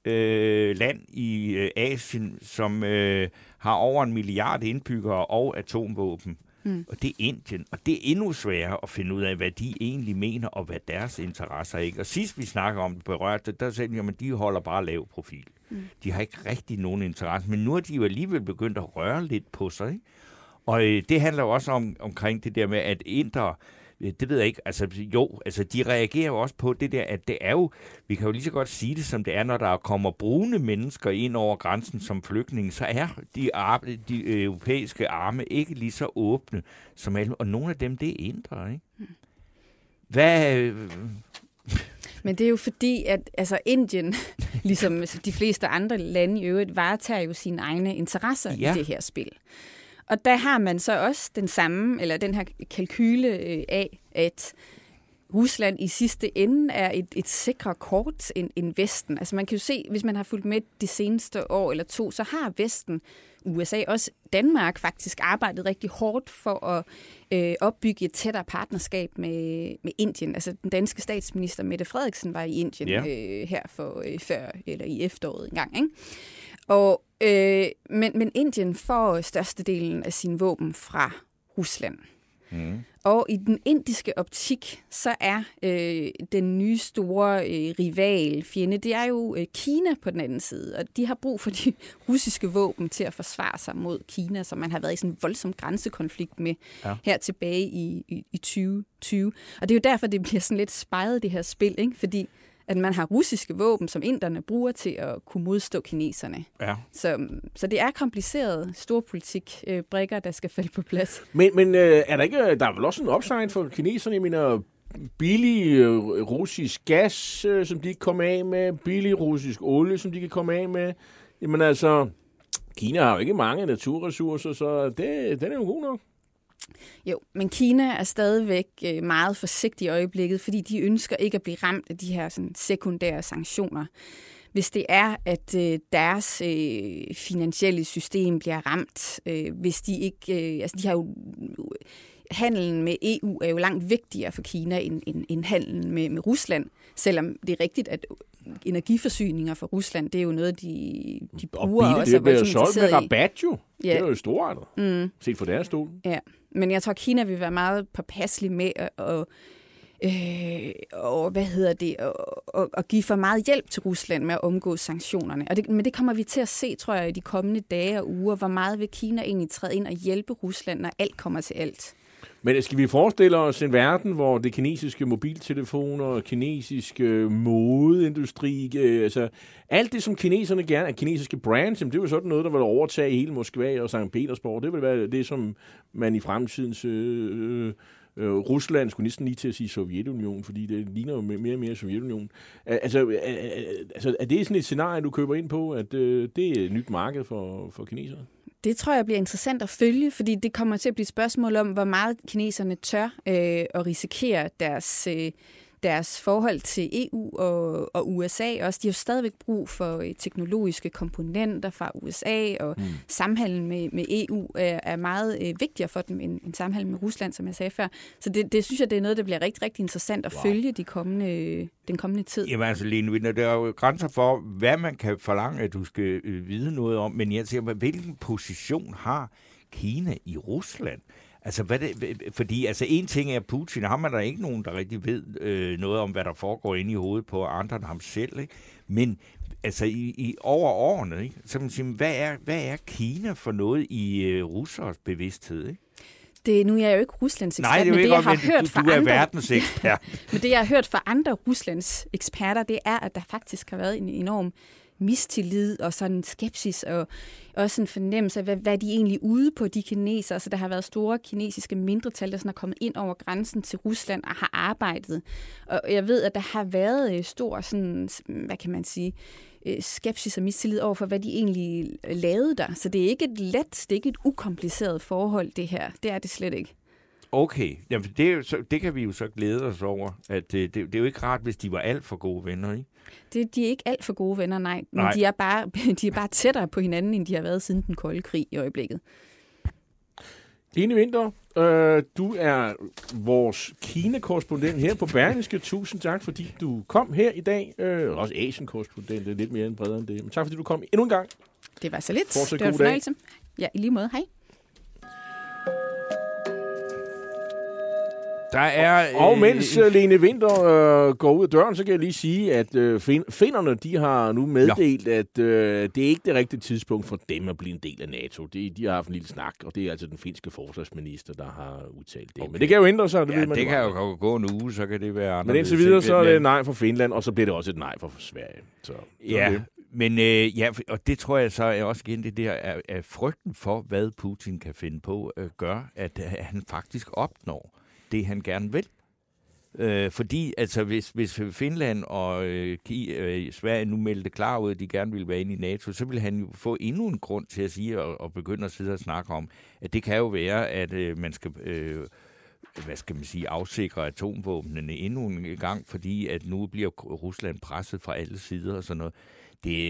Speaker 4: øh, land i øh, Asien, som øh, har over en milliard indbyggere og atomvåben. Mm. Og det er Indien, og det er endnu sværere at finde ud af, hvad de egentlig mener, og hvad deres interesser er. Ikke? Og sidst vi snakker om det berørt, der sagde de, at de holder bare lav profil. Mm. De har ikke rigtig nogen interesse, men nu er de jo alligevel begyndt at røre lidt på sig. Ikke? Og øh, det handler jo også om omkring det der med, at indre, det ved jeg ikke, altså jo, altså de reagerer jo også på det der, at det er jo, vi kan jo lige så godt sige det, som det er, når der kommer brune mennesker ind over grænsen som flygtninge, så er de, arme, de europæiske arme ikke lige så åbne som alle, og nogle af dem, det er indre, ikke? Hvad...
Speaker 7: Men det er jo fordi, at altså Indien, ligesom de fleste andre lande i øvrigt, varetager jo sine egne interesser ja. i det her spil. Og der har man så også den samme, eller den her kalkyle af, at Rusland i sidste ende er et, et sikre kort end, end Vesten. Altså man kan jo se, hvis man har fulgt med de seneste år eller to, så har Vesten, U S A, også Danmark faktisk arbejdet rigtig hårdt for at øh, opbygge et tættere partnerskab med, med Indien. Altså den danske statsminister Mette Frederiksen var i Indien ja. øh, her for øh, før, eller i efteråret engang, ikke? Og, øh, men, men Indien får størstedelen af sine våben fra Rusland. Mm. Og i den indiske optik, så er øh, den nye store øh, rival, fjende, det er jo øh, Kina på den anden side. Og de har brug for de russiske våben til at forsvare sig mod Kina, som man har været i sådan en voldsom grænsekonflikt med ja. her tilbage i, i, i tyve tyve. Og det er jo derfor, det bliver sådan lidt spejet, det her spil, ikke? Fordi at man har russiske våben, som inderne bruger til at kunne modstå kineserne. Ja. Så, så det er kompliceret storpolitik, øh, brikker, der skal falde på plads.
Speaker 3: Men, men øh, er der ikke, der er vel også en upside for kineserne? Jeg mener, billig øh, russisk gas, øh, som de kan komme af med, billig russisk olie, som de kan komme af med. Jamen altså, Kina har jo ikke mange naturressourcer, så det, den er jo god nok.
Speaker 7: Jo, men Kina er stadigvæk meget forsigtig i øjeblikket, fordi de ønsker ikke at blive ramt af de her sådan, sekundære sanktioner. Hvis det er, at øh, deres øh, finansielle system bliver ramt, øh, hvis de ikke... Øh, altså, de har jo... Handelen med E U er jo langt vigtigere for Kina end, end, end handelen med, med Rusland, selvom det er rigtigt, at energiforsyninger for Rusland, det er jo noget, de, de bruger
Speaker 3: og
Speaker 7: også.
Speaker 3: Og biler, det bliver solgt med rabat jo. Ja. Det er jo stort, mm. set fra deres stol.
Speaker 7: Ja, men jeg tror, Kina vil være meget påpasselig med at, og, øh, og, hvad hedder det, og, og, og give for meget hjælp til Rusland med at omgå sanktionerne. Og det, men det kommer vi til at se, tror jeg, i de kommende dage og uger, hvor meget vil Kina egentlig træde ind og hjælpe Rusland, når alt kommer til alt.
Speaker 3: Men skal vi forestille os en verden, hvor det kinesiske mobiltelefoner, kinesiske modeindustri, øh, altså alt det, som kineserne gerne, kinesiske brands, det er jo sådan noget, der vil overtage hele Moskva og Sankt Petersborg. Det vil være det, som man i fremtidens øh, øh, Rusland skulle næsten lige til at sige Sovjetunionen, fordi det ligner jo mere og mere Sovjetunionen. Altså, øh, altså er det sådan et scenarie, du køber ind på, at øh, det er et nyt marked for, for kineserne?
Speaker 7: Det tror jeg bliver interessant at følge, fordi det kommer til at blive et spørgsmål om, hvor meget kineserne tør øh, at risikere deres, øh, deres forhold til E U og, og U S A også. De har jo stadigvæk brug for øh, teknologiske komponenter fra U S A, og mm. samhandlen med, med E U er, er meget øh, vigtigere for dem end, end samhandlen med Rusland, som jeg sagde før. Så det, det synes jeg, det er noget, der bliver rigtig, rigtig interessant at wow. følge de kommende, den kommende tid.
Speaker 4: Jamen altså, Lene, der er jo grænser for, hvad man kan forlange, at du skal øh, vide noget om, men jeg siger, hvilken position har Kina i Rusland? Altså, hvad det, fordi altså, en ting er Putin, har man der ikke nogen, der rigtig ved øh, noget om, hvad der foregår inde i hovedet på andre end ham selv, ikke? Men altså, i, i over årene, ikke? Så man siger, hvad er, hvad er Kina for noget i øh, russers bevidsthed, ikke?
Speaker 7: Det, nu er jeg jo ikke Ruslands ekspert,
Speaker 4: Nej, det
Speaker 7: men det, jeg
Speaker 4: godt,
Speaker 7: har
Speaker 4: men
Speaker 7: hørt
Speaker 4: du,
Speaker 7: fra
Speaker 4: du er
Speaker 7: andre,
Speaker 4: verdensekspert.
Speaker 7: men det, jeg har hørt fra andre Ruslands eksperter, det er, at der faktisk har været en enorm mistillid og sådan en skepsis og også en fornemmelse af, hvad, hvad de egentlig er ude på, de kinesere. Så der har været store kinesiske mindretal, der sådan er kommet ind over grænsen til Rusland og har arbejdet. Og jeg ved, at der har været stor sådan, hvad kan man sige, skepsis og mistillid over for, hvad de egentlig lavede der. Så det er ikke et let, det er ikke et ukompliceret forhold, det her. Det er det slet ikke.
Speaker 4: Okay, jamen det, er jo så, det kan vi jo så glæde os over, at det, det, det er jo ikke rart, hvis de var alt for gode venner, ikke?
Speaker 7: Det, de er ikke alt for gode venner, nej. Men
Speaker 4: nej.
Speaker 7: De, er bare, de er bare tættere på hinanden, end de har været siden den kolde krig i øjeblikket.
Speaker 3: Line Winther, øh, du er vores Kina-korrespondent her på Berlingske. Tusind tak, fordi du kom her i dag. Øh, også Asien-korrespondent, det er lidt mere end bredere end det. Men tak, fordi du kom endnu en gang.
Speaker 7: Det var så lidt.
Speaker 3: Fortsæt
Speaker 7: det var en fornøjelse. Ja, i lige måde. Hej.
Speaker 4: Der er,
Speaker 3: og mens øh, Lene Winther øh, går ud af døren, så kan jeg lige sige, at øh, fin- finnerne, de har nu meddelt, ja. at øh, det er ikke det rigtige tidspunkt for dem at blive en del af NATO. De, de har haft en lille snak, og det er altså den finske forsvarsminister, der har udtalt det. Okay. Men det kan jo ændre sig. Det,
Speaker 4: ja,
Speaker 3: ved man
Speaker 4: det
Speaker 3: jo
Speaker 4: kan jo gå en uge, så kan det være anderledes.
Speaker 3: Men indtil videre, så er det nej for Finland, og så bliver det også et nej for Sverige. Så,
Speaker 4: ja,
Speaker 3: det.
Speaker 4: men øh, ja, og det tror jeg så er også igen det der, at, at frygten for, hvad Putin kan finde på, øh, gør, at, at han faktisk opnår det, han gerne vil. Øh, fordi altså, hvis, hvis Finland og øh, øh, Sverige nu meldte klar ud, at de gerne ville være inde i NATO, så vil han jo få endnu en grund til at sige og, og begynde at sidde og snakke om, at det kan jo være, at øh, man skal... Øh, hvad skal man sige, afsikre atomvåbnene endnu en gang, fordi at nu bliver Rusland presset fra alle sider og sådan noget. Det,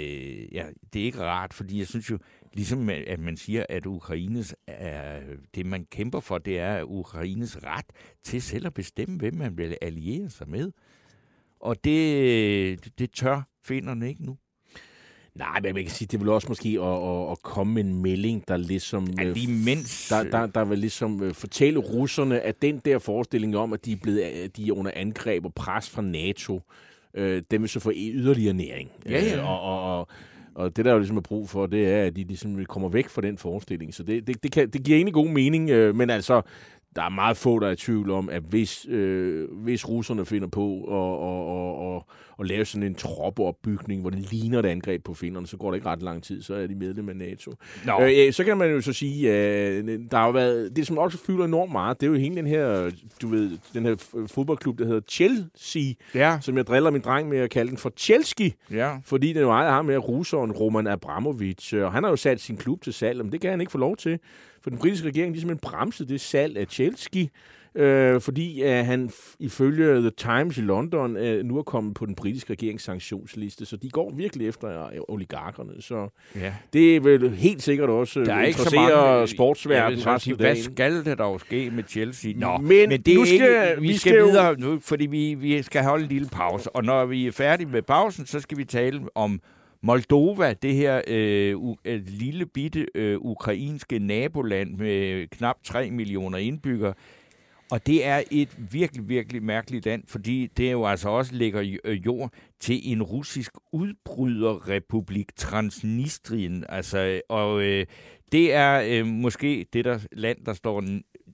Speaker 4: ja, det er ikke rart, fordi jeg synes jo, ligesom at man siger, at Ukraines er, det man kæmper for, det er Ukraines ret til selv at bestemme, hvem man vil alliere sig med. Og det, det tør finnerne ikke nu.
Speaker 3: Nej, men man kan sige, det vil også måske at, at, at komme med en melding, der ligesom,
Speaker 4: ja, lige mens...
Speaker 3: der, der, der vil ligesom fortælle russerne, at den der forestilling om, at de er, blevet, de er under angreb og pres fra NATO, øh, den vil så få yderligere næring.
Speaker 4: Ja, ja.
Speaker 3: Øh, og, og, og, og det, der jo ligesom er brug for, det er, at de ligesom kommer væk fra den forestilling. Så det, det, det, kan, det giver egentlig god mening, øh, men altså... Der er meget få, der er i tvivl om, at hvis, øh, hvis russerne finder på at og, og, og, og lave sådan en troppeopbygning, hvor det ligner et angreb på finnerne, så går det ikke ret lang tid, så er de medlem af NATO. No. Øh, så kan man jo så sige, at øh, der har været, det som også fylder enormt meget, det er jo hele den her, du ved, den her fodboldklub, der hedder Chelsea, ja. Som jeg driller min dreng med at kalde den for Chelsea, ja. Fordi den jo ejer ham med russeren Roman Abramovich, og han har jo sat sin klub til salg, men det kan han ikke få lov til. For den britiske regering, de simpelthen bremsede det salg af Chelsea, øh, fordi øh, han f- ifølge The Times i London øh, nu er kommet på den britiske regerings sanktionsliste, så de går virkelig efter øh, oligarkerne. Så ja. Det er vel helt sikkert også øh, interesserer sportsverdenen resten af dagen.
Speaker 4: Hvad skal det dog ske med Chelsea? Nå,
Speaker 3: men,
Speaker 4: men det
Speaker 3: nu
Speaker 4: er
Speaker 3: skal,
Speaker 4: ikke, vi, vi skal, skal videre nu, fordi vi, vi skal holde en lille pause, og når vi er færdige med pausen, så skal vi tale om Moldova, det her øh, u- lille bitte øh, ukrainske naboland med knap tre millioner indbyggere. Og det er et virkelig, virkelig mærkeligt land, fordi det jo altså også lægger jord til en russisk udbryderrepublik, Transnistrien. Altså, og øh, det er øh, måske det der land, der står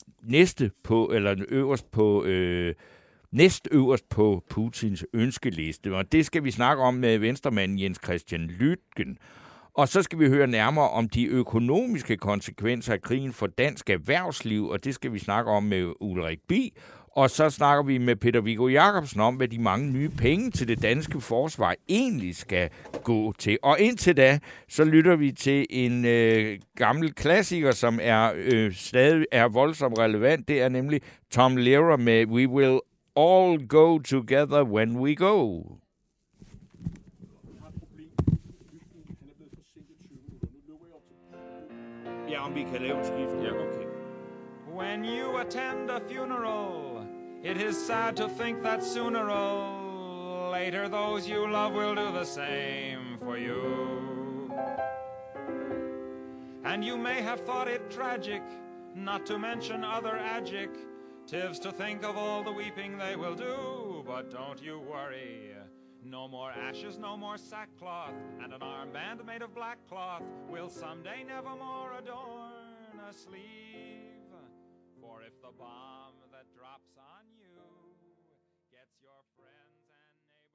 Speaker 4: næste på, eller øverst på... Øh, Næst øverst på Putins ønskeliste, og det skal vi snakke om med venstremanden Jens Christian Lytgen. Og så skal vi høre nærmere om de økonomiske konsekvenser af krigen for dansk erhvervsliv, og det skal vi snakke om med Ulrik Bi. Og så snakker vi med Peter Viggo Jacobsen om, hvad de mange nye penge til det danske forsvar egentlig skal gå til. Og indtil da, så lytter vi til en øh, gammel klassiker, som er øh, stadig er voldsomt relevant. Det er nemlig Tom Lehrer med We Will All Go Together When We Go. Ja, om vi kan lave et skift. Ja, okay.
Speaker 8: When you attend a funeral, it is sad to think that sooner or later those you love will do the same for you. And you may have thought it tragic, not to mention other adjectives, to think of all the weeping they will do. But don't you worry, no more ashes, no more sackcloth, and an armband made of black cloth will someday nevermore adorn a sleeve. For if the bomb that drops on you gets your friends and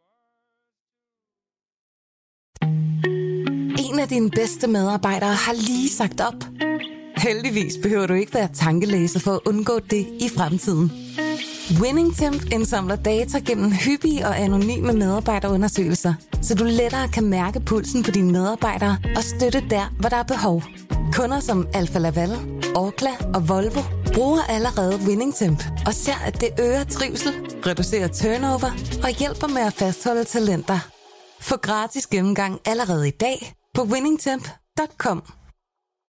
Speaker 8: neighbors...
Speaker 1: En af dine bedste medarbejdere har lige sagt op. Heldigvis behøver du ikke være tankelæser for at undgå det i fremtiden. WinningTemp indsamler data gennem hyppige og anonyme medarbejderundersøgelser, så du lettere kan mærke pulsen på dine medarbejdere og støtte der, hvor der er behov. Kunder som Alfa Laval, Orkla og Volvo bruger allerede WinningTemp og ser, at det øger trivsel, reducerer turnover og hjælper med at fastholde talenter. Få gratis gennemgang allerede i dag på winningtemp punktum com.